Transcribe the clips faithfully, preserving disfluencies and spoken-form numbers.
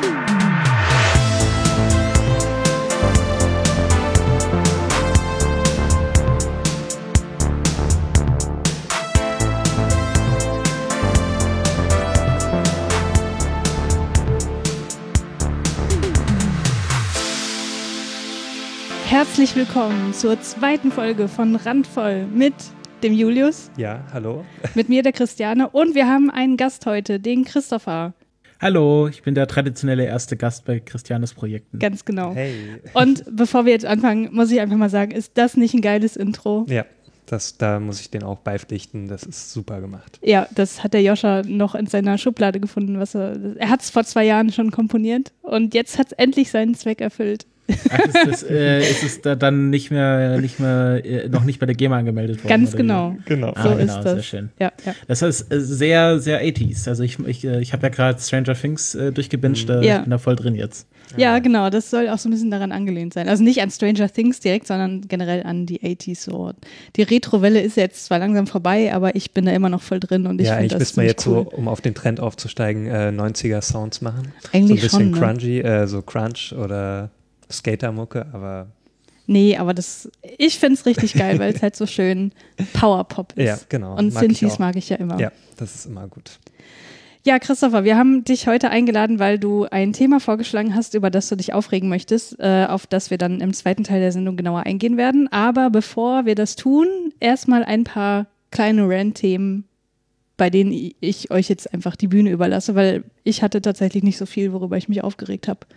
Herzlich willkommen zur zweiten Folge von Randvoll mit dem Julius. Ja, hallo. Mit mir, der Christiane. Und wir haben einen Gast heute, den Christopher. Hallo, ich bin der traditionelle erste Gast bei Christianes Projekten. Ganz genau. Hey. Und bevor wir jetzt anfangen, muss ich einfach mal sagen, ist das nicht ein geiles Intro? Ja, das, da muss ich den auch beipflichten. Das ist super gemacht. Ja, das hat der Joscha noch in seiner Schublade gefunden. Was er er hat es vor zwei Jahren schon komponiert und jetzt hat es endlich seinen Zweck erfüllt. Ach, ist, das, äh, ist es da dann nicht mehr, nicht mehr äh, noch nicht bei der GEMA angemeldet worden? Ganz oder genau. Genau. Ah, So genau, ist das. sehr schön. Ja, ja. Das ist äh, sehr, sehr achtziger. Also ich, ich, ich habe ja gerade Stranger Things äh, durchgebinged, äh, Ja. ich bin da voll drin jetzt. Ja, genau, das soll auch so ein bisschen daran angelehnt sein. Also nicht an Stranger Things direkt, sondern generell an die achtziger. So. Die Retro-Welle ist jetzt zwar langsam vorbei, aber ich bin da immer noch voll drin und ich Ja, finde eigentlich das müsste man jetzt cool. so, um auf den Trend aufzusteigen, äh, neunziger-Sounds machen. Eigentlich so ein bisschen schon, ne? crunchy, äh, so Crunch oder Skater-Mucke, aber Nee, aber das, ich finde es richtig geil, weil es halt so schön Power-Pop ist. ja, genau. Und mag ich Synthes auch. mag ich ja immer. Ja, das ist immer gut. Ja, Christopher, wir haben dich heute eingeladen, weil du ein Thema vorgeschlagen hast, über das du dich aufregen möchtest, äh, auf das wir dann im zweiten Teil der Sendung genauer eingehen werden. Aber bevor wir das tun, erstmal ein paar kleine Rant-Themen, bei denen ich euch jetzt einfach die Bühne überlasse, weil ich hatte tatsächlich nicht so viel, worüber ich mich aufgeregt habe.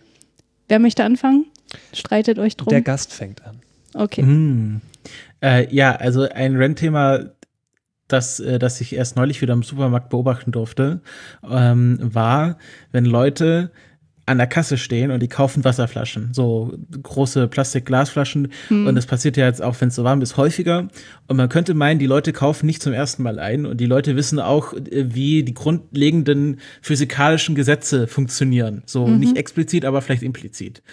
Wer möchte anfangen? Streitet euch drum. Der Gast fängt an. Okay. Mm. Äh, ja, also ein Rent-Thema, das, äh, das ich erst neulich wieder im Supermarkt beobachten durfte, ähm, war, wenn Leute an der Kasse stehen und die kaufen Wasserflaschen, so große Plastik-Glasflaschen. Hm. Und das passiert ja jetzt auch, wenn es so warm ist, häufiger. Und man könnte meinen, die Leute kaufen nicht zum ersten Mal ein und die Leute wissen auch, wie die grundlegenden physikalischen Gesetze funktionieren. So Mhm. nicht explizit, aber vielleicht implizit.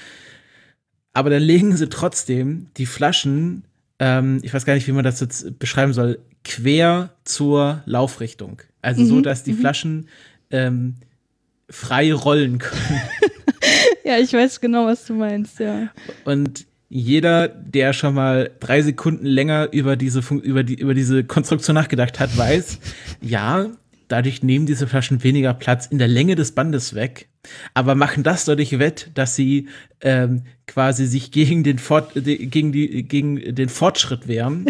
Aber dann legen sie trotzdem die Flaschen, ähm, ich weiß gar nicht, wie man das jetzt beschreiben soll, quer zur Laufrichtung. Also Mhm. so, dass die Mhm. Flaschen ähm, frei rollen können. Ja, ich weiß genau, was du meinst, ja. Und jeder, der schon mal drei Sekunden länger über diese, Fun- über die, über diese Konstruktion nachgedacht hat, weiß, ja, dadurch nehmen diese Flaschen weniger Platz in der Länge des Bandes weg, aber machen das dadurch wett, dass sie ähm, quasi sich gegen den, Fort, de, gegen die, gegen den Fortschritt wehren.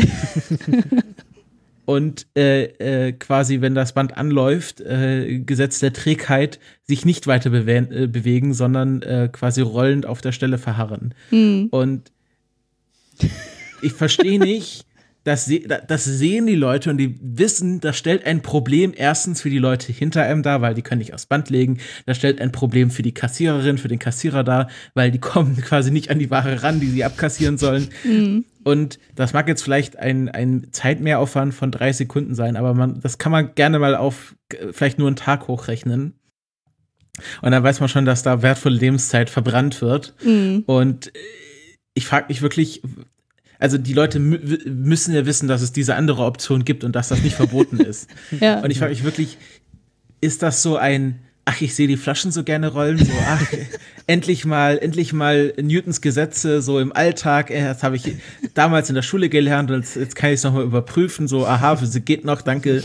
Und äh, äh, quasi, wenn das Band anläuft, äh, Gesetz der Trägheit, sich nicht weiter bewe- äh, bewegen, sondern äh, quasi rollend auf der Stelle verharren. Hm. Und ich verstehe nicht, das, se- das sehen die Leute und die wissen, das stellt ein Problem erstens für die Leute hinter einem dar, weil die können nicht aufs Band legen. Das stellt ein Problem für die Kassiererin, für den Kassierer dar, weil die kommen quasi nicht an die Ware ran, die sie abkassieren sollen. Mhm. Und das mag jetzt vielleicht ein, ein Zeitmehraufwand von drei Sekunden sein, aber man, das kann man gerne mal auf äh, vielleicht nur einen Tag hochrechnen. Und dann weiß man schon, dass da wertvolle Lebenszeit verbrannt wird. Mhm. Und äh, ich frage mich wirklich, also die Leute mü- w- müssen ja wissen, dass es diese andere Option gibt und dass das nicht verboten ist. Ja. Und ich frage mich wirklich, ist das so ein, ach, ich sehe die Flaschen so gerne rollen, so, ach, endlich mal, endlich mal Newtons Gesetze so im Alltag, äh, das habe ich damals in der Schule gelernt und jetzt, jetzt kann ich es nochmal überprüfen, so, aha, Physik geht noch, danke.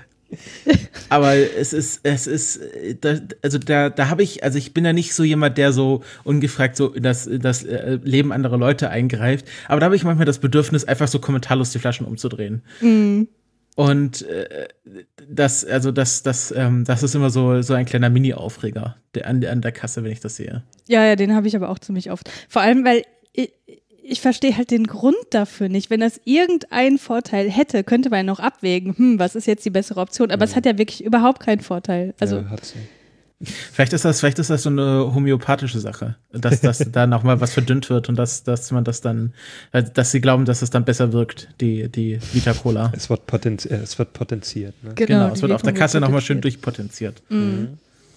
Aber es ist, es ist, da, also da, da habe ich, also ich bin ja nicht so jemand, der so ungefragt so in das, in das Leben anderer Leute eingreift, aber da habe ich manchmal das Bedürfnis, einfach so kommentarlos die Flaschen umzudrehen. Mhm. Und äh, das, also das, das, ähm, das ist immer so, so ein kleiner Mini-Aufreger der, an, an der Kasse, wenn ich das sehe. Ja, ja, den habe ich aber auch ziemlich oft. Vor allem, weil ich, ich verstehe halt den Grund dafür nicht. Wenn das irgendeinen Vorteil hätte, könnte man noch abwägen, hm, was ist jetzt die bessere Option? Aber mhm. es hat ja wirklich überhaupt keinen Vorteil. Also ja, hat sie. Vielleicht ist das, vielleicht ist das so eine homöopathische Sache, dass, dass da nochmal was verdünnt wird und dass, dass man das dann, dass sie glauben, dass es dann besser wirkt, die, die Vita Cola. Es wird, potenzi- es wird potenziert. Ne? Genau, genau es wird die auf der Wirkung Kasse wird nochmal schön potenziert. durchpotenziert. Mhm.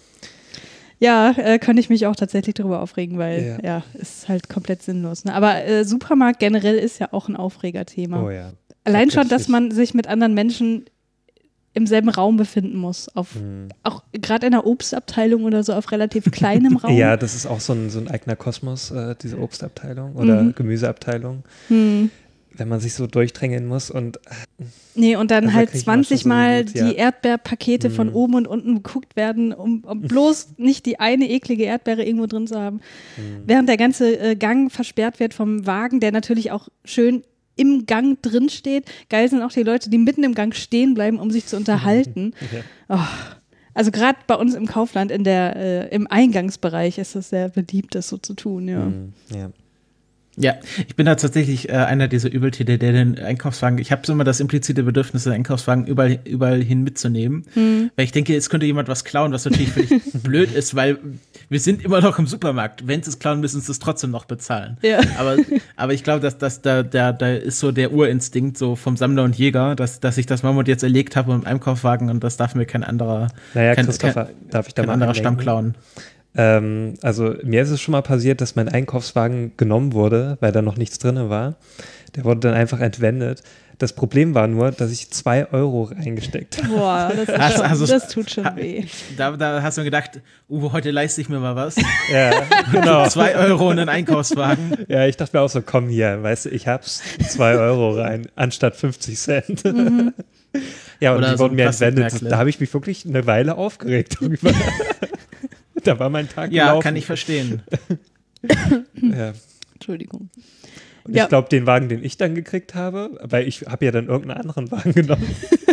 Ja, äh, könnte ich mich auch tatsächlich darüber aufregen, weil ja, Ja. ja ist halt komplett sinnlos. Ne? Aber äh, Supermarkt generell ist ja auch ein Aufregerthema. Oh ja. Allein schon, Tatsächlich. dass man sich mit anderen Menschen im selben Raum befinden muss. Auf, Hm. Auch gerade in der Obstabteilung oder so auf relativ kleinem Raum. Ja, das ist auch so ein, so ein eigener Kosmos, äh, diese Obstabteilung oder Mhm. Gemüseabteilung. Hm. Wenn man sich so durchdrängen muss und Nee, und dann Also da halt krieg ich immer schon zwanzig so Mal einen Wut, ja. die Erdbeerpakete von Mhm. oben und unten geguckt werden, um, um bloß nicht die eine eklige Erdbeere irgendwo drin zu haben. Mhm. Während der ganze äh, Gang versperrt wird vom Wagen, der natürlich auch schön im Gang drin steht. Geil sind auch die Leute, die mitten im Gang stehen bleiben, um sich zu unterhalten. Ja. Oh. Also gerade bei uns im Kaufland, in der, äh, im Eingangsbereich ist es sehr beliebt, das so zu tun, ja. Mhm. Ja. Ja, ich bin da tatsächlich äh, einer dieser Übeltäter, der den Einkaufswagen, ich habe so immer das implizite Bedürfnis, den Einkaufswagen überall, überall hin mitzunehmen, Hm. weil ich denke, es könnte jemand was klauen, was natürlich völlig blöd ist, weil wir sind immer noch im Supermarkt. Wenn sie es klauen, müssen sie es trotzdem noch bezahlen. Ja. Aber, aber ich glaube, dass, dass da, da, da ist so der Urinstinkt so vom Sammler und Jäger, dass, dass ich das Mammut jetzt erlegt habe im Einkaufswagen und das darf mir kein anderer, Naja, kein, Christopher, kein, darf ich da kein mal anderer einlenken? Stamm klauen. Ähm, also mir ist es schon mal passiert, dass mein Einkaufswagen genommen wurde, weil da noch nichts drin war. Der wurde dann einfach entwendet. Das Problem war nur, dass ich zwei Euro reingesteckt habe. Boah, das, ist Hast- schon, hast du's- das tut schon weh. Da, da hast du gedacht, Uwe, heute leiste ich mir mal was. Ja, genau. Zwei Euro und einen Einkaufswagen. Ja, ich dachte mir auch so, komm hier, weißt du, ich hab's, zwei Euro rein, anstatt fünfzig Cent. Mhm. Ja, und Oder die so wurden ein mir entwendet. Plastikmärkle. Da habe ich mich wirklich eine Weile aufgeregt darüber. Da war mein Tag Ja, gelaufen. kann ich verstehen. Ja. Entschuldigung. Und Ja. ich glaube, den Wagen, den ich dann gekriegt habe, weil ich habe ja dann irgendeinen anderen Wagen genommen.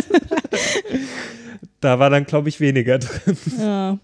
Da war dann, glaube ich, weniger drin. Ja.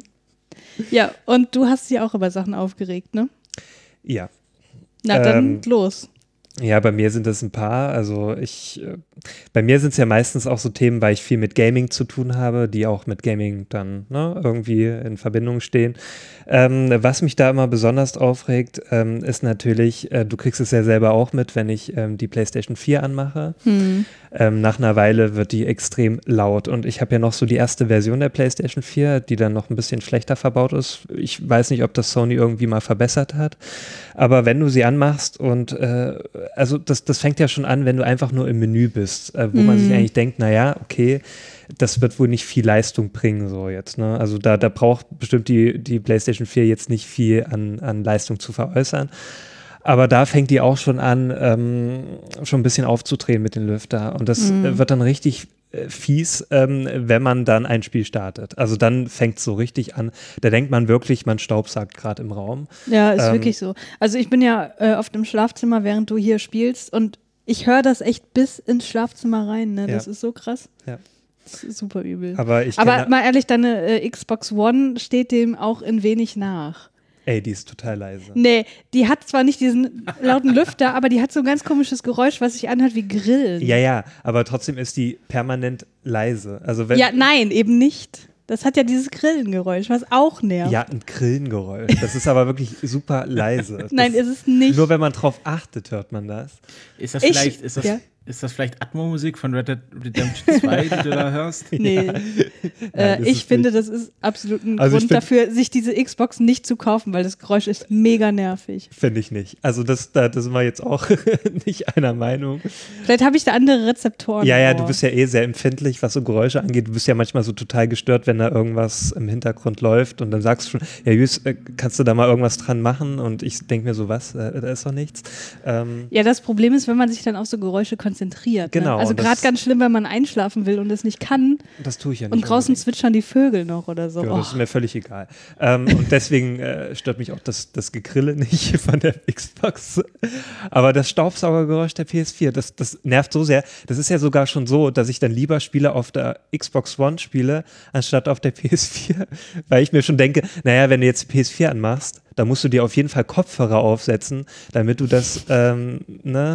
Ja, und du hast dich auch über Sachen aufgeregt, ne? Ja. Na, dann Ähm, los. Ja, bei mir sind es ein paar. Also ich, äh, bei mir sind es ja meistens auch so Themen, weil ich viel mit Gaming zu tun habe, die auch mit Gaming dann ne, irgendwie in Verbindung stehen. Ähm, was mich da immer besonders aufregt, ähm, ist natürlich, äh, du kriegst es ja selber auch mit, wenn ich ähm, die PlayStation vier anmache. Hm. Ähm, nach einer Weile wird die extrem laut und ich habe ja noch so die erste Version der PlayStation vier, die dann noch ein bisschen schlechter verbaut ist. Ich weiß nicht, ob das Sony irgendwie mal verbessert hat, aber wenn du sie anmachst und äh, also das, das fängt ja schon an, wenn du einfach nur im Menü bist, äh, wo man sich Mhm. eigentlich denkt, naja, okay, das wird wohl nicht viel Leistung bringen so jetzt, ne? Also da, da braucht bestimmt die, die PlayStation vier jetzt nicht viel an, an Leistung zu veräußern. Aber da fängt die auch schon an, ähm, schon ein bisschen aufzudrehen mit dem Lüfter. Und das Mhm. äh, wird dann richtig äh, fies, ähm, wenn man dann ein Spiel startet. Also dann fängt es so richtig an. Da denkt man wirklich, man staubsaugt gerade im Raum. Ja, ist Ähm, wirklich so. Also ich bin ja äh, oft im Schlafzimmer, während du hier spielst und ich höre das echt bis ins Schlafzimmer rein, ne? Das Ja. ist so krass. Ja. Das ist super übel. Aber ich Aber kenne, mal ehrlich, deine äh, Xbox One steht dem auch in wenig nach. ey, die ist total leise. Nee, die hat zwar nicht diesen lauten Lüfter, aber die hat so ein ganz komisches Geräusch, was sich anhört wie Grillen. Ja, ja, aber trotzdem ist die permanent leise. Also wenn, Ja, nein, eben nicht. Das hat ja dieses Grillengeräusch, was auch nervt. ja, ein Grillengeräusch. Das ist aber wirklich super leise. Nein, das, ist es nicht. Nur wenn man drauf achtet, hört man das. Ist das Ich- vielleicht, ist das, ja. ist das vielleicht Atmo-Musik von Red Dead Redemption zwei, die du da hörst? Nee. Ja. Äh, Nein, das ich ist finde, nicht- das ist absolut ein Also ich Grund find- dafür, sich diese Xbox nicht zu kaufen, weil das Geräusch ist mega nervig. Finde ich nicht. Also das, da, da sind wir jetzt auch nicht einer Meinung. Vielleicht habe ich da andere Rezeptoren. Ja, ja, im du Ohr. bist ja eh sehr empfindlich, was so Geräusche angeht. Du bist ja manchmal so total gestört, wenn da irgendwas im Hintergrund läuft und dann sagst du schon, ja, Jus, äh, kannst du da mal irgendwas dran machen? Und ich denke mir so, was, äh, da ist doch nichts. Ähm, Ja, das Problem ist, wenn man sich dann auf so Geräusche konzentriert. Genau, Ne? Also und das- gerade ganz schlimm, wenn man einschlafen will und es nicht kann das tue ich ja nicht. und draußen unbedingt. zwitschern die Vögel noch oder so. Ja, das ist Och. mir völlig egal. Ähm, und deswegen äh, stört mich auch das, das Gegrille nicht von der Xbox. Aber das Staubsaugergeräusch der P S vier, das, das nervt so sehr. Das ist ja sogar schon so, dass ich dann lieber Spiele auf der Xbox One spiele, anstatt auf der P S vier. Weil ich mir schon denke, naja, wenn du jetzt die P S vier anmachst, dann musst du dir auf jeden Fall Kopfhörer aufsetzen, damit du das ähm, ne,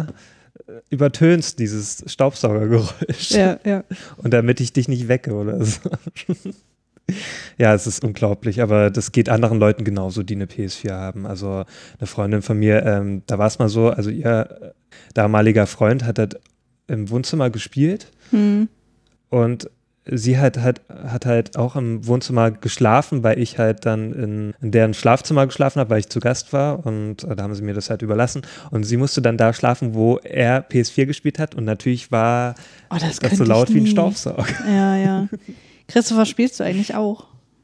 übertönst, dieses Staubsaugergeräusch. Ja, ja. Und damit ich dich nicht wecke oder so. Ja, es ist unglaublich, aber das geht anderen Leuten genauso, die eine P S vier haben. Also eine Freundin von mir, ähm, da war es mal so, also ihr damaliger Freund hat das im Wohnzimmer gespielt Hm. und sie hat, hat, hat halt auch im Wohnzimmer geschlafen, weil ich halt dann in, in deren Schlafzimmer geschlafen habe, weil ich zu Gast war und äh, da haben sie mir das halt überlassen und sie musste dann da schlafen, wo er P S vier gespielt hat und natürlich war Oh, das das so könnte laut ich wie ein nie. Staubsauger. Ja, ja. Christopher, spielst du eigentlich auch?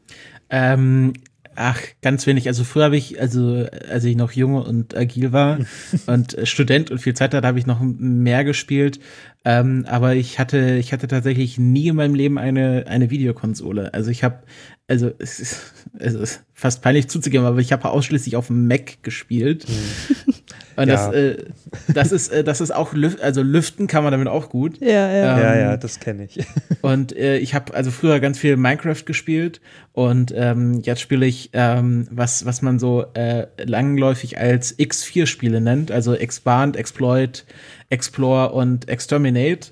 Ähm, ach, ganz wenig. Also früher habe ich, also als ich noch jung und agil war und äh, Student und viel Zeit hatte, habe ich noch mehr gespielt. Ähm, aber ich hatte, ich hatte tatsächlich nie in meinem Leben eine, eine Videokonsole. Also ich habe, also es ist, also es ist fast peinlich zuzugeben, aber ich habe ausschließlich auf dem Mac gespielt. Und Ja. das, äh, das ist, äh, das ist auch, lüf- also lüften kann man damit auch gut. Ja, ja. Ähm, Ja, ja, das kenne ich. Und äh, ich habe also früher ganz viel Minecraft gespielt und ähm, jetzt spiele ich, ähm, was, was man so äh, langläufig als X vier Spiele nennt, also Expand, Exploit, Explore und Exterminate.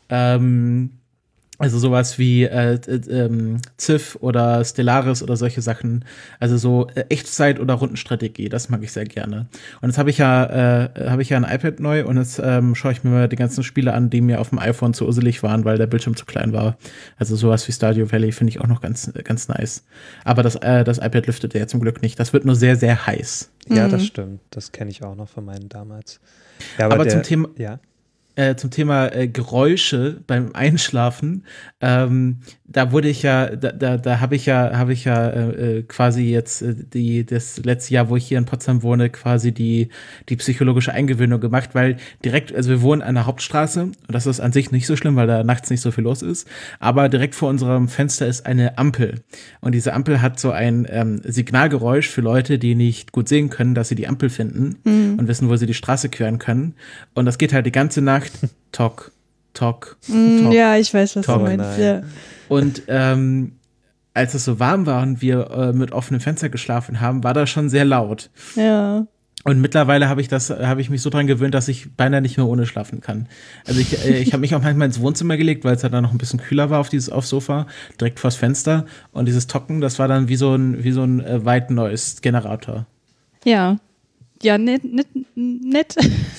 Ähm, also sowas wie äh, äh, ähm, Civ oder Stellaris oder solche Sachen. Also so äh, Echtzeit- oder Rundenstrategie, das mag ich sehr gerne. Und jetzt habe ich ja äh, habe ich ja ein iPad neu und jetzt ähm, schaue ich mir mal die ganzen Spiele an, die mir auf dem iPhone zu usselig waren, weil der Bildschirm zu klein war. Also sowas wie Stardew Valley finde ich auch noch ganz ganz nice. Aber das äh, das iPad lüftet ja zum Glück nicht. Das wird nur sehr sehr heiß. Ja, Mhm. das stimmt. Das kenne ich auch noch von meinen damals. Ja, aber Aber der, zum Thema ja. Äh, zum Thema äh, Geräusche beim Einschlafen, ähm, da wurde ich ja, da, da, da habe ich ja, habe ich ja äh, quasi jetzt äh, die das letzte Jahr, wo ich hier in Potsdam wohne, quasi die die psychologische Eingewöhnung gemacht, weil direkt, also wir wohnen an der Hauptstraße und das ist an sich nicht so schlimm, weil da nachts nicht so viel los ist, aber direkt vor unserem Fenster ist eine Ampel und diese Ampel hat so ein ähm, Signalgeräusch für Leute, die nicht gut sehen können, dass sie die Ampel finden Mhm. und wissen, wo sie die Straße queren können und das geht halt die ganze Nacht Tok, Tok, Mm, Tok. ja, ich weiß, was Oh du meinst. nein. Ja. Und ähm, als es so warm war und wir äh, mit offenem Fenster geschlafen haben, war das schon sehr laut. ja. Und mittlerweile habe ich das, habe ich mich so dran gewöhnt, dass ich beinahe nicht mehr ohne schlafen kann. Also ich, äh, ich habe mich auch manchmal ins Wohnzimmer gelegt, weil es halt dann noch ein bisschen kühler war auf dieses aufs Sofa, direkt vors Fenster. Und dieses Tocken, das war dann wie so ein, wie so ein äh, White Noise Generator. Ja. Ja, nett, nett, nett.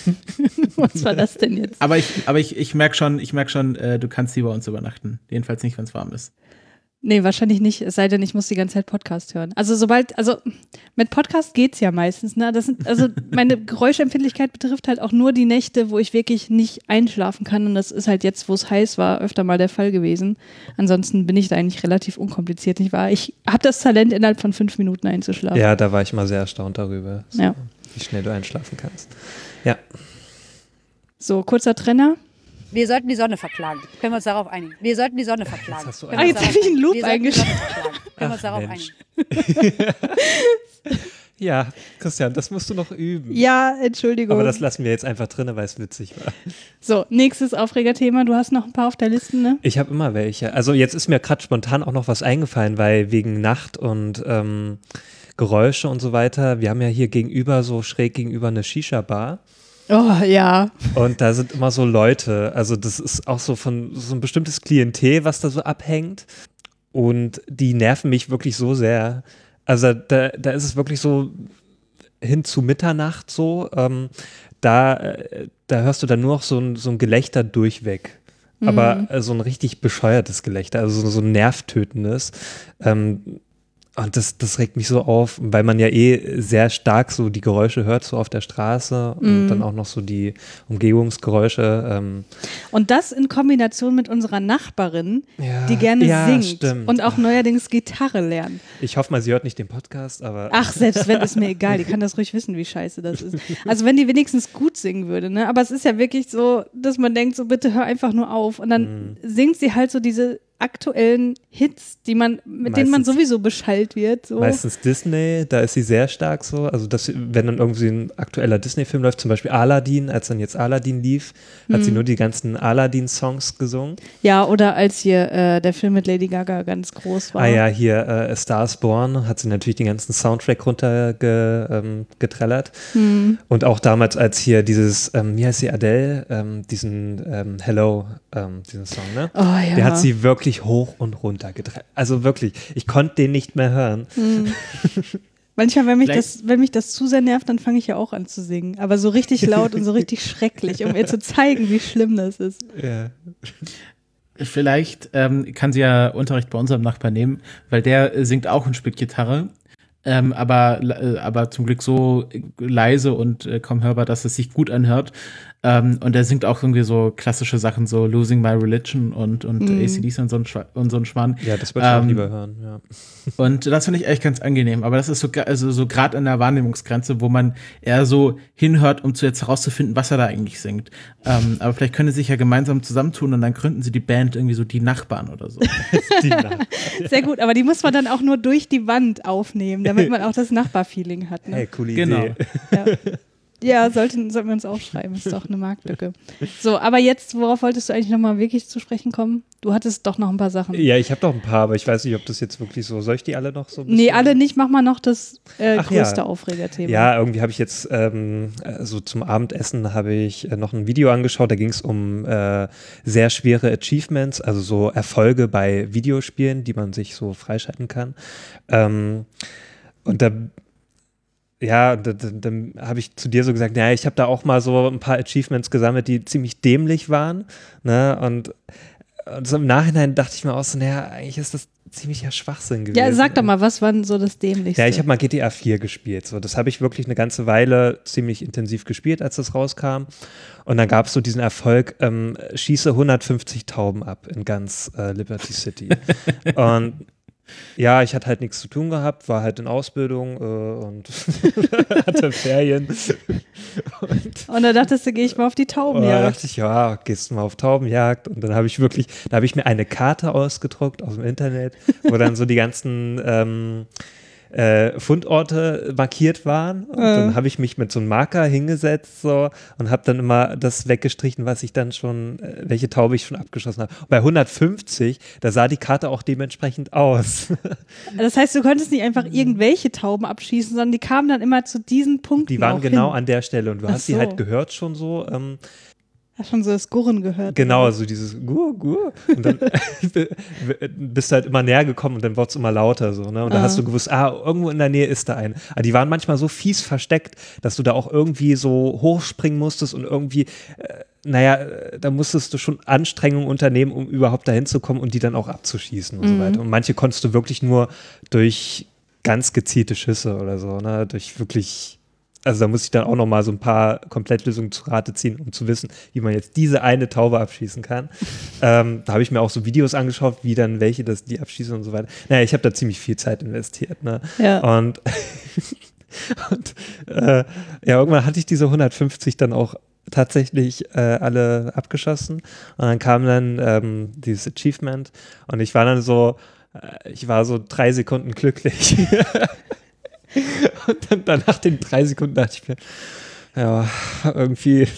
Was war das denn jetzt? Aber ich, aber ich, ich merke schon, ich merk schon, äh, du kannst hier bei uns übernachten. Jedenfalls nicht, wenn es warm ist. Nee, wahrscheinlich nicht, es sei denn, ich muss die ganze Zeit Podcast hören. Also sobald, also mit Podcast geht's ja meistens, ne? Das sind, also meine Geräuschempfindlichkeit betrifft halt auch nur die Nächte, wo ich wirklich nicht einschlafen kann. Und das ist halt jetzt, wo es heiß war, öfter mal der Fall gewesen. Ansonsten bin ich da eigentlich relativ unkompliziert, nicht wahr? Ich habe das Talent, innerhalb von fünf Minuten einzuschlafen. Ja, da war ich mal sehr erstaunt darüber, so, Ja. wie schnell du einschlafen kannst. Ja. So, kurzer Trenner. Wir sollten die Sonne verklagen. Können wir uns darauf einigen? Wir sollten die Sonne verklagen. Jetzt hast du Können Ah, wir jetzt uns habe ich einen Loop wir sollten die Sonne eingeschaltet. verklagen. Können wir uns darauf Mensch. einigen? Ja, Christian, das musst du noch üben. Ja, Entschuldigung. Aber das lassen wir jetzt einfach drin, weil es witzig war. So, nächstes Aufregerthema. Du hast noch ein paar auf der Liste, ne? Ich habe immer welche. Also jetzt ist mir gerade spontan auch noch was eingefallen, weil wegen Nacht und ähm, Geräusche und so weiter. Wir haben ja hier gegenüber, so schräg gegenüber, eine Shisha-Bar. Oh, ja. Und da sind immer so Leute, also das ist auch so von so ein bestimmtes Klientel, was da so abhängt. Und die nerven mich wirklich so sehr. Also da, da ist es wirklich so hin zu Mitternacht so. Ähm, da, äh, da hörst du dann nur noch so ein, so ein Gelächter durchweg. Aber äh, so ein richtig bescheuertes Gelächter, also so, so ein nervtötendes. Ähm, Und das, das regt mich so auf, weil man ja eh sehr stark so die Geräusche hört, so auf der Straße und Mm. dann auch noch so die Umgebungsgeräusche. Ähm, Und das in Kombination mit unserer Nachbarin, ja, die gerne ja, singt stimmt. und auch neuerdings Gitarre lernt. Ich hoffe mal, sie hört nicht den Podcast, aber Ach, selbst wenn, ist mir egal, die kann das ruhig wissen, wie scheiße das ist. Also wenn die wenigstens gut singen würde, ne? Aber es ist ja wirklich so, dass man denkt, so bitte hör einfach nur auf. Und dann Mhm. singt sie halt so diese aktuellen Hits, die man, mit denen man Meistens- sowieso beschallt wird. So. meistens Disney, da ist sie sehr stark so. Also das, wenn dann irgendwie ein aktueller Disney-Film läuft, zum Beispiel Aladdin, als dann jetzt Aladdin lief, hat Mhm. sie nur die ganzen Aladdin-Songs gesungen. Ja, oder als hier äh, der Film mit Lady Gaga ganz groß war. Ah ja, hier äh, A Star is Born hat sie natürlich den ganzen Soundtrack runtergetrellert. Ähm, getrellert. Hm. Und auch damals, als hier dieses, ähm, wie heißt sie, Adele, ähm, diesen ähm, Hello, ähm, diesen Song, ne? Oh ja. Der hat sie wirklich hoch und runter getrellert. Also wirklich, ich konnte den nicht mehr hören. Hm. Manchmal, wenn mich, Vielleicht- das, wenn mich das zu sehr nervt, dann fange ich ja auch an zu singen. Aber so richtig laut und so richtig schrecklich, um ihr zu zeigen, wie schlimm das ist. Ja. Vielleicht ähm, kann sie ja Unterricht bei unserem Nachbarn nehmen, weil der äh, singt auch und spielt Gitarre. Ähm, aber, äh, aber zum Glück so leise und äh, kaum hörbar, dass es sich gut anhört. Ähm, und er singt auch irgendwie so klassische Sachen, so Losing My Religion und, und Mhm. A C D C und so ein, Schwa- und so ein Schmarrn. Ja, das würde ich Ähm, auch lieber hören, ja. Und das finde ich echt ganz angenehm. Aber das ist so, also so gerade an der Wahrnehmungsgrenze, wo man eher so hinhört, um zu jetzt herauszufinden, was er da eigentlich singt. Ähm, aber vielleicht können sie sich ja gemeinsam zusammentun und dann gründen sie die Band irgendwie so Die Nachbarn oder so. Die Nacht. Sehr gut, aber die muss man dann auch nur durch die Wand aufnehmen, damit man auch das Nachbarfeeling hat. Ne? Hey, coole Genau. Idee. Ja, ja sollten, sollten wir uns aufschreiben. Ist doch eine Marktlücke. So, aber jetzt, worauf wolltest du eigentlich nochmal wirklich zu sprechen kommen? Du hattest doch noch ein paar Sachen. Ja, ich habe noch ein paar, aber ich weiß nicht, ob das jetzt wirklich so, soll ich die alle noch so ein bisschen? Nee, alle nicht. Mach mal noch das äh, Ach größte ja. Aufregerthema. Ja, irgendwie habe ich jetzt ähm, äh, so zum Abendessen habe ich äh, noch ein Video angeschaut, da ging es um äh, sehr schwere Achievements, also so Erfolge bei Videospielen, die man sich so freischalten kann. Ähm, und da Ja, da- da- dann habe ich zu dir so gesagt, naja, ich habe da auch mal so ein paar Achievements gesammelt, die ziemlich dämlich waren, ne, und, und so im Nachhinein dachte ich mir auch so, naja, eigentlich ist das ziemlicher Schwachsinn gewesen. Ja, sag doch mal, was war denn so das Dämlichste? Ja, ich habe mal G T A vier gespielt. So, das habe ich wirklich eine ganze Weile ziemlich intensiv gespielt, als das rauskam. Und dann gab es so diesen Erfolg, ähm, schieße hundertfünfzig Tauben ab in ganz äh, Liberty City. Und ja, ich hatte halt nichts zu tun gehabt, war halt in Ausbildung äh, und hatte Ferien. Und Und da dachtest du, gehe ich mal auf die und da Taubenjagd. dachte ich, ja, gehst du mal auf Taubenjagd. Und dann habe ich wirklich, da habe ich mir eine Karte ausgedruckt aus dem Internet, wo dann so die ganzen ähm, äh, Fundorte markiert waren. Und Äh. dann habe ich mich mit so einem Marker hingesetzt so, und habe dann immer das weggestrichen, was ich dann schon, äh, welche Taube ich schon abgeschossen habe. Und bei hundertfünfzig, da sah die Karte auch dementsprechend aus. Das heißt, du konntest nicht einfach irgendwelche Tauben abschießen, sondern die kamen dann immer zu diesen Punkten Die waren auch genau hin. an der Stelle und du Ach hast die so. halt gehört schon so. Ähm, Hast schon so das Gurren gehört. Genau, oder? also dieses Gur, Gur. Und dann bist du halt immer näher gekommen und dann wurde es immer lauter so, ne? Und da Ah. hast du gewusst, ah, irgendwo in der Nähe ist da ein. Aber die waren manchmal so fies versteckt, dass du da auch irgendwie so hochspringen musstest und irgendwie, äh, naja, äh, da musstest du schon Anstrengungen unternehmen, um überhaupt dahin zu kommen und die dann auch abzuschießen und Mhm. so weiter. Und manche konntest du wirklich nur durch ganz gezielte Schüsse oder so, ne? Durch wirklich. Also da muss ich dann auch noch mal so ein paar Komplettlösungen zu Rate ziehen, um zu wissen, wie man jetzt diese eine Taube abschießen kann. ähm, da habe ich mir auch so Videos angeschaut, wie dann welche das die abschießen und so weiter. Naja, ich habe da ziemlich viel Zeit investiert. Ne? Ja. Und, und äh, ja, irgendwann hatte ich diese hundertfünfzig dann auch tatsächlich äh, alle abgeschossen. Und dann kam dann ähm, dieses Achievement und ich war dann so, äh, ich war so drei Sekunden glücklich. Und dann, dann nach den drei Sekunden dachte ich mir, ja, irgendwie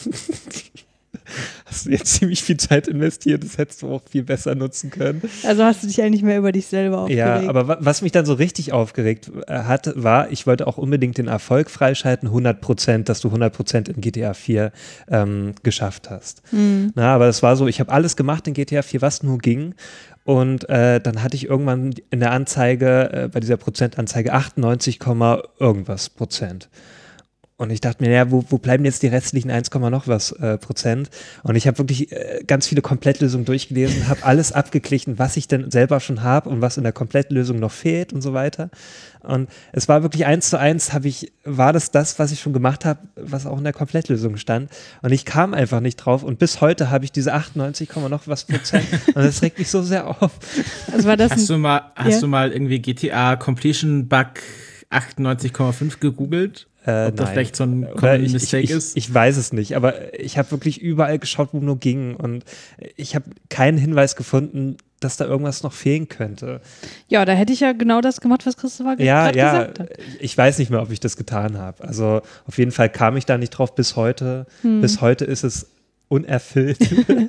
hast du jetzt ziemlich viel Zeit investiert, das hättest du auch viel besser nutzen können. Also hast du dich eigentlich mehr über dich selber aufgeregt. Ja, aber wa- was mich dann so richtig aufgeregt äh, hat, war, ich wollte auch unbedingt den Erfolg freischalten, hundert Prozent, dass du hundert Prozent in G T A vier ähm, geschafft hast. Mhm. Na, aber es war so, ich habe alles gemacht in G T A vier, was nur ging. Und äh, dann hatte ich irgendwann in der Anzeige, äh, bei dieser Prozentanzeige achtundneunzig, irgendwas Prozent. Und ich dachte mir, ja, wo, wo bleiben jetzt die restlichen eins, noch was äh, Prozent? Und ich habe wirklich äh, ganz viele Komplettlösungen durchgelesen, habe alles abgeglichen, was ich denn selber schon habe und was in der Komplettlösung noch fehlt und so weiter. Und es war wirklich eins zu eins, habe ich, war das das, was ich schon gemacht habe, was auch in der Komplettlösung stand. Und ich kam einfach nicht drauf. Und bis heute habe ich diese achtundneunzig, noch was Prozent. Und das regt mich so sehr auf. Also war das Hast ein, du mal, hast Ja. du mal irgendwie G T A Completion Bug achtundneunzig Komma fünf gegoogelt? Äh, Ob das nein. vielleicht so ein Oder Common ich, Mistake ich, ist? Ich, ich weiß es nicht, aber ich habe wirklich überall geschaut, wo nur ging. Und ich habe keinen Hinweis gefunden, dass da irgendwas noch fehlen könnte. ja, da hätte ich ja genau das gemacht, was Christopher ge- Ja, gerade ja, gesagt hat. ich weiß nicht mehr, ob ich das getan habe. Also auf jeden Fall kam ich da nicht drauf bis heute. Hm. Bis heute ist es unerfüllt.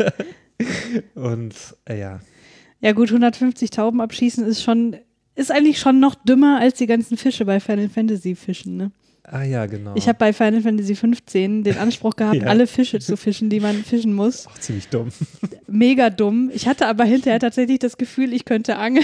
Und äh, ja. Ja gut, hundertfünfzig Tauben abschießen ist schon, ist eigentlich schon noch dümmer als die ganzen Fische bei Final Fantasy Fischen, ne? Ah ja, genau. Ich habe bei Final Fantasy fünfzehn den Anspruch gehabt, Ja. alle Fische zu fischen, die man fischen muss. auch ziemlich dumm. Mega dumm. Ich hatte aber hinterher tatsächlich das Gefühl, ich könnte angeln.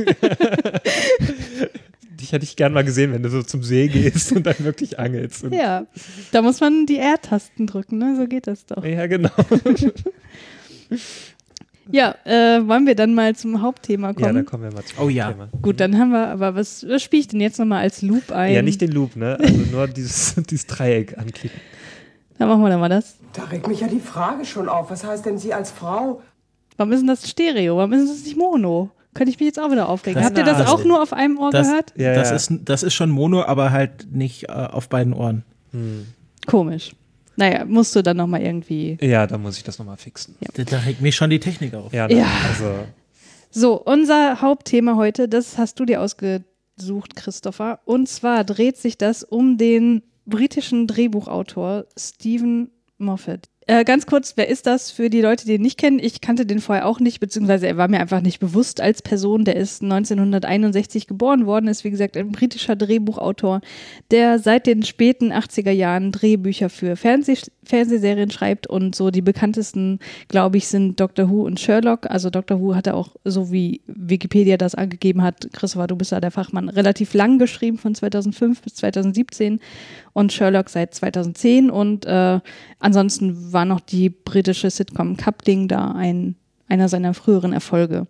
Dich hätte ich gern mal gesehen, wenn du so zum See gehst und dann wirklich angelst. Und Ja, da muss man die R-Tasten drücken, ne? So geht das doch. ja, genau. Ja, äh, wollen wir dann mal zum Hauptthema kommen? Ja, dann kommen wir mal zum Oh ja. Thema. Gut, dann haben wir, aber was, was spiele ich denn jetzt nochmal als Loop ein? Ja, nicht den Loop, ne? Also nur dieses, dieses Dreieck anklicken. Dann machen wir dann mal das. Da regt mich ja die Frage schon auf. Was heißt denn Sie als Frau? Warum ist denn das Stereo? Warum ist das nicht Mono? Könnte ich mich jetzt auch wieder aufregen. Das- Habt ihr das das- auch nur auf einem Ohr das- gehört? Ja, das, ja. Ist, das ist schon Mono, aber halt nicht äh, auf beiden Ohren. Hm. Komisch. Naja, musst du dann nochmal irgendwie. Ja, da muss ich das nochmal fixen. Da, da regt mich schon die Technik auf. Ja, ne? Ja. Also, So, unser Hauptthema heute, das hast du dir ausgesucht, Christopher. Und zwar dreht sich das um den britischen Drehbuchautor Stephen Moffat. Äh, ganz kurz, wer ist das für die Leute, die ihn nicht kennen? Ich kannte den vorher auch nicht, beziehungsweise er war mir einfach nicht bewusst als Person. Der ist neunzehnhunderteinundsechzig geboren worden, ist wie gesagt ein britischer Drehbuchautor, der seit den späten achtziger Jahren Drehbücher für Fernseh Fernsehserien schreibt und so die bekanntesten, glaube ich, sind Doctor Who und Sherlock. Also Doctor Who hat er auch, so wie Wikipedia das angegeben hat, Christopher, du bist ja der Fachmann, relativ lang geschrieben, von zweitausendfünf bis zweitausendsiebzehn und Sherlock seit zweitausendzehn und äh, ansonsten war noch die britische Sitcom Coupling da ein, einer seiner früheren Erfolge.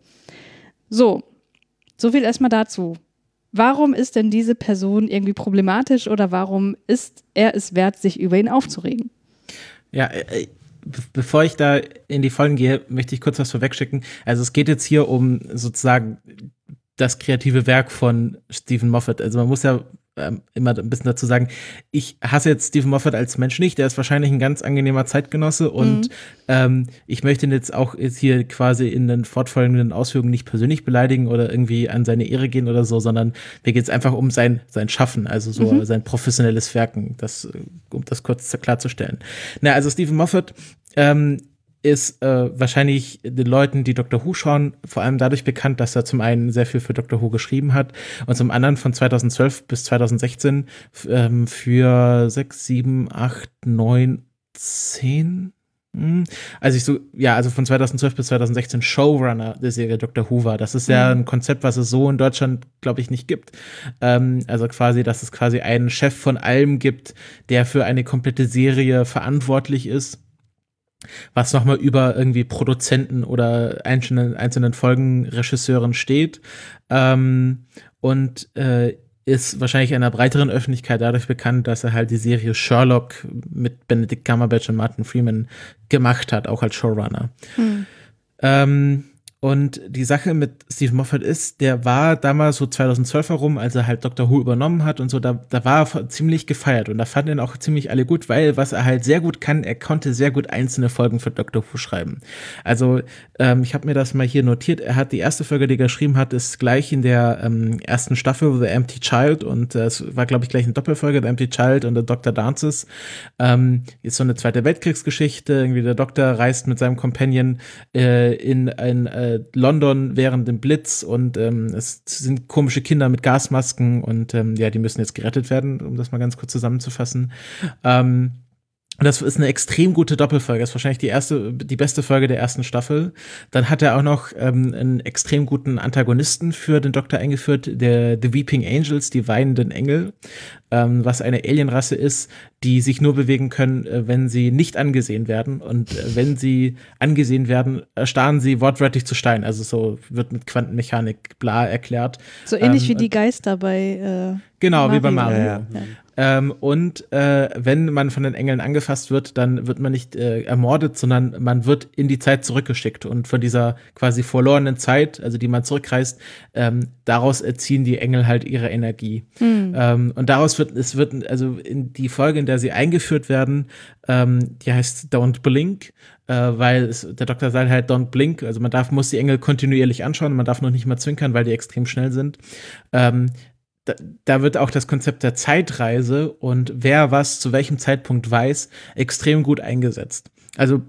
So, so viel erstmal dazu. Warum ist denn diese Person irgendwie problematisch oder warum ist er es wert, sich über ihn aufzuregen? Ja, äh, be- bevor ich da in die Folgen gehe, möchte ich kurz was vorwegschicken. Also es geht jetzt hier um sozusagen das kreative Werk von Stephen Moffat. Also man muss ja ähm, immer ein bisschen dazu sagen, ich hasse jetzt Stephen Moffat als Mensch nicht, der ist wahrscheinlich ein ganz angenehmer Zeitgenosse und Mhm. ähm, ich möchte ihn jetzt auch jetzt hier quasi in den fortfolgenden Ausführungen nicht persönlich beleidigen oder irgendwie an seine Ehre gehen oder so, sondern mir geht es einfach um sein, sein Schaffen, also so Mhm. sein professionelles Werken, das, äh, um das kurz klarzustellen. Na, also Stephen Moffat ähm, ist äh, wahrscheinlich den Leuten, die Doctor Who schauen, vor allem dadurch bekannt, dass er zum einen sehr viel für Doctor Who geschrieben hat und zum anderen von zweitausendzwölf bis zweitausendsechzehn f- ähm, für sechs, sieben, acht, neun, zehn hm, also ich so, ja, also von zweitausendzwölf bis zweitausendsechzehn Showrunner der Serie Doctor Who war. Das ist ja ein Konzept, was es so in Deutschland, glaube ich, nicht gibt. Ähm, also quasi, dass es quasi einen Chef von allem gibt, der für eine komplette Serie verantwortlich ist, was nochmal über irgendwie Produzenten oder einzelnen, einzelnen Folgenregisseuren steht. Ähm, und äh, ist wahrscheinlich einer breiteren Öffentlichkeit dadurch bekannt, dass er halt die Serie Sherlock mit Benedict Cumberbatch und Martin Freeman gemacht hat, auch als Showrunner. Hm. Ähm, und die Sache mit Stephen Moffat ist, der war damals so zweitausendzwölf herum, als er halt Doctor Who übernommen hat und so, da, da war er ziemlich gefeiert und da fanden ihn auch ziemlich alle gut, weil was er halt sehr gut kann, er konnte sehr gut einzelne Folgen für Doctor Who schreiben. Also ähm, ich habe mir das mal hier notiert, er hat die erste Folge, die er geschrieben hat, ist gleich in der ähm, ersten Staffel The Empty Child und äh, es war, glaube ich, gleich eine Doppelfolge, The Empty Child und The Doctor Dances. Ähm, ist so eine Zweite Weltkriegsgeschichte, irgendwie der Doktor reist mit seinem Companion äh, in ein äh, London während dem Blitz und ähm, es sind komische Kinder mit Gasmasken und ähm, ja, die müssen jetzt gerettet werden, um das mal ganz kurz zusammenzufassen. Ähm, Und das ist eine extrem gute Doppelfolge. Das ist wahrscheinlich die erste, die beste Folge der ersten Staffel. Dann hat er auch noch ähm, einen extrem guten Antagonisten für den Doktor eingeführt, der The Weeping Angels, die weinenden Engel, ähm, was eine Alienrasse ist, die sich nur bewegen können, äh, wenn sie nicht angesehen werden. Und äh, wenn sie angesehen werden, erstarren sie wortwörtlich zu Stein. Also so wird mit Quantenmechanik bla erklärt. So ähnlich Ähm, wie die Geister bei äh, Genau, wie bei Mario. Ja, ja. Ähm, und äh, wenn man von den Engeln angefasst wird, dann wird man nicht äh, ermordet, sondern man wird in die Zeit zurückgeschickt. Und von dieser quasi verlorenen Zeit, also die man zurückreist, ähm, daraus erziehen die Engel halt ihre Energie. Mhm. Ähm, und daraus wird, es wird, also in die Folge, in der sie eingeführt werden, ähm, die heißt Don't Blink, äh, weil es, der Doktor sagt halt Don't Blink, also man darf, muss die Engel kontinuierlich anschauen, man darf noch nicht mal zwinkern, weil die extrem schnell sind. Ähm, Da, da wird auch das Konzept der Zeitreise und wer was zu welchem Zeitpunkt weiß, extrem gut eingesetzt. Also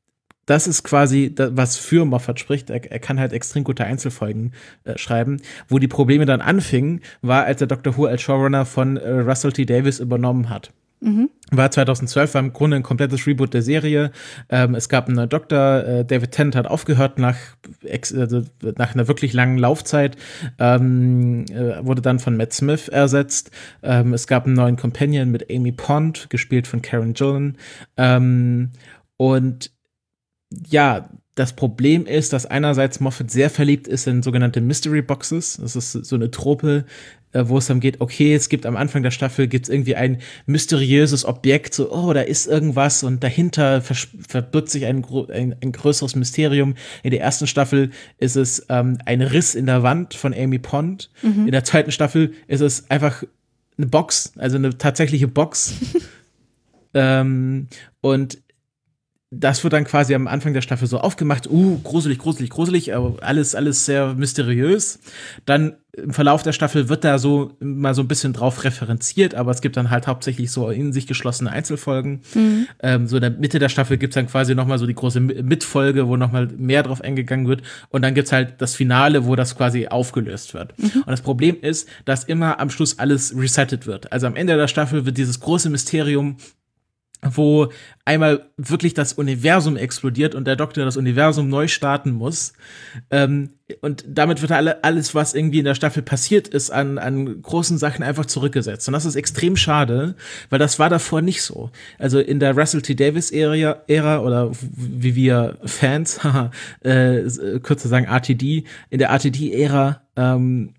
das ist quasi, das, was für Moffat spricht. Er, er kann halt extrem gute Einzelfolgen äh, schreiben. Wo die Probleme dann anfingen, war, als der Doctor Who als Showrunner von äh, Russell T. Davies übernommen hat. Mhm. War zweitausendzwölf, war im Grunde ein komplettes Reboot der Serie. Ähm, es gab einen neuen Doktor, äh, David Tennant hat aufgehört nach, ex, also nach einer wirklich langen Laufzeit, ähm, äh, wurde dann von Matt Smith ersetzt. Ähm, es gab einen neuen Companion mit Amy Pond, gespielt von Karen Gillan. Ähm, und ja, Das Problem ist, dass einerseits Moffat sehr verliebt ist in sogenannte Mystery Boxes. Das ist so eine Trope, wo es dann geht, okay, es gibt am Anfang der Staffel gibt's irgendwie ein mysteriöses Objekt, so, oh, da ist irgendwas und dahinter vers- verbirgt sich ein, ein, ein größeres Mysterium. In der ersten Staffel ist es ähm, ein Riss in der Wand von Amy Pond. Mhm. In der zweiten Staffel ist es einfach eine Box, also eine tatsächliche Box. ähm, und das wird dann quasi am Anfang der Staffel so aufgemacht, uh, gruselig, gruselig, gruselig, aber alles, alles sehr mysteriös. Dann im Verlauf der Staffel wird da so mal so ein bisschen drauf referenziert, aber es gibt dann halt hauptsächlich so in sich geschlossene Einzelfolgen. Mhm. Ähm, so in der Mitte der Staffel gibt's dann quasi noch mal so die große Mitfolge, wo noch mal mehr drauf eingegangen wird. Und dann gibt's halt das Finale, wo das quasi aufgelöst wird. Mhm. Und das Problem ist, dass immer am Schluss alles resettet wird. Also am Ende der Staffel wird dieses große Mysterium, wo einmal wirklich das Universum explodiert und der Doktor das Universum neu starten muss. Ähm, und damit wird alle, alles, was irgendwie in der Staffel passiert ist, an, an großen Sachen einfach zurückgesetzt. Und das ist extrem schade, weil das war davor nicht so. Also in der Russell T. Davies-Ära, Ära, oder wie wir Fans, äh, kürzer sagen R T D, in der R T D-Ära, ähm,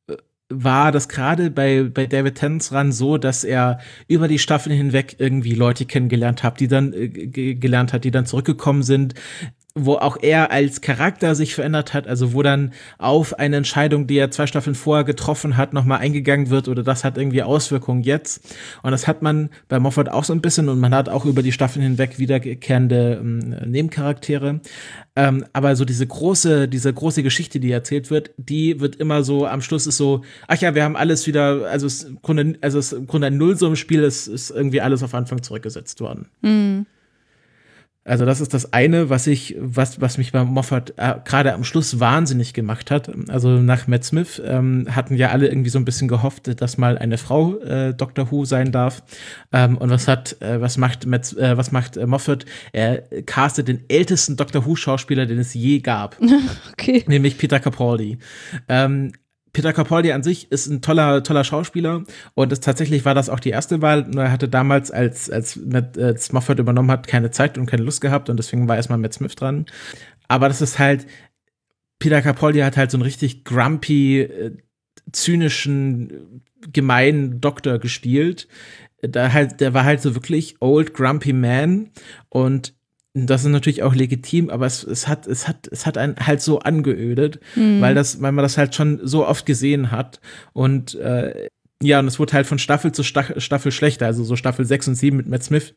war das gerade bei, bei David Tennant ran so, dass er über die Staffeln hinweg irgendwie Leute kennengelernt hat, die dann äh, g- gelernt hat, die dann zurückgekommen sind, wo auch er als Charakter sich verändert hat, also wo dann auf eine Entscheidung, die er zwei Staffeln vorher getroffen hat, nochmal eingegangen wird oder das hat irgendwie Auswirkungen jetzt. Und das hat man bei Moffat auch so ein bisschen und man hat auch über die Staffeln hinweg wiederkehrende ähm, Nebencharaktere. Ähm, aber so diese große, diese große Geschichte, die erzählt wird, die wird immer so, am Schluss ist so, ach ja, wir haben alles wieder, also es ist im Grunde, also es ist im Grunde ein Nullsummenspiel, es ist irgendwie alles auf Anfang zurückgesetzt worden. Mhm. Also das ist das eine, was ich, was, was mich bei Moffat äh, gerade am Schluss wahnsinnig gemacht hat. Also nach Matt Smith ähm, hatten ja alle irgendwie so ein bisschen gehofft, dass mal eine Frau äh, Doctor Who sein darf. Ähm, und was hat, äh, was macht Matt, äh, was macht äh, Moffat? Er castet den ältesten Doctor Who Schauspieler, den es je gab. Okay. Nämlich Peter Capaldi. Ähm, Peter Capaldi an sich ist ein toller, toller Schauspieler und es, tatsächlich war das auch die erste Wahl. Nur er hatte damals, als, als, Matt, als Moffat übernommen hat, keine Zeit und keine Lust gehabt und deswegen war erstmal Matt Smith dran. Aber das ist halt, Peter Capaldi hat halt so einen richtig grumpy, äh, zynischen, gemeinen Doktor gespielt. Da halt, der war halt so wirklich old, grumpy man und das ist natürlich auch legitim, aber es, es hat, es hat, es hat einen halt so angeödet, mhm. weil das, weil man das halt schon so oft gesehen hat. Und äh, ja, und es wurde halt von Staffel zu Staffel, Staffel schlechter. Also so Staffel sechs und sieben mit Matt Smith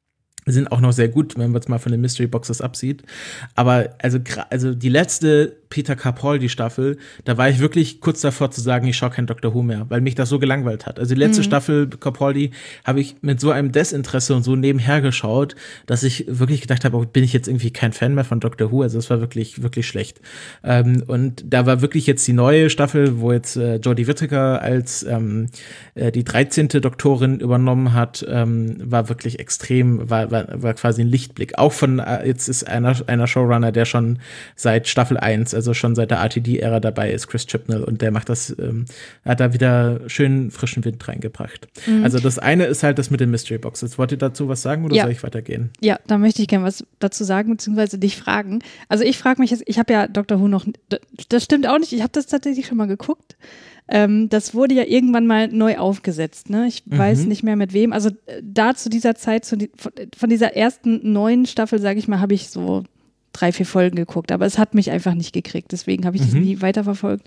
sind auch noch sehr gut, wenn man es mal von den Mystery Boxes absieht. Aber also, also die letzte Peter Capaldi-Staffel, da war ich wirklich kurz davor zu sagen, ich schaue kein Doctor Who mehr, weil mich das so gelangweilt hat. Also die letzte mhm. Staffel Capaldi habe ich mit so einem Desinteresse und so nebenher geschaut, dass ich wirklich gedacht habe, oh, bin ich jetzt irgendwie kein Fan mehr von Doctor Who? Also es war wirklich, wirklich schlecht. Ähm, und da war wirklich jetzt die neue Staffel, wo jetzt äh, Jodie Whittaker als ähm, äh, die dreizehnte Doktorin übernommen hat, ähm, war wirklich extrem, war, war, war quasi ein Lichtblick. Auch von, äh, jetzt ist einer, einer Showrunner, der schon seit Staffel eins, also schon seit der R T D-Ära dabei ist, Chris Chibnall, und der macht das, ähm, hat da wieder schön frischen Wind reingebracht. Mhm. Also das eine ist halt das mit den Mystery Boxes. Wollt ihr dazu was sagen oder ja. soll ich weitergehen? Ja, da möchte ich gerne was dazu sagen, beziehungsweise dich fragen. Also ich frage mich jetzt, ich habe ja Doctor Who noch, das stimmt auch nicht, ich habe das tatsächlich schon mal geguckt. Ähm, das wurde ja irgendwann mal neu aufgesetzt, ne? Ich mhm. weiß nicht mehr mit wem. Also da zu dieser Zeit, zu die, von dieser ersten neuen Staffel, sage ich mal, habe ich so drei, vier Folgen geguckt, aber es hat mich einfach nicht gekriegt, deswegen habe ich das mhm. nie weiterverfolgt.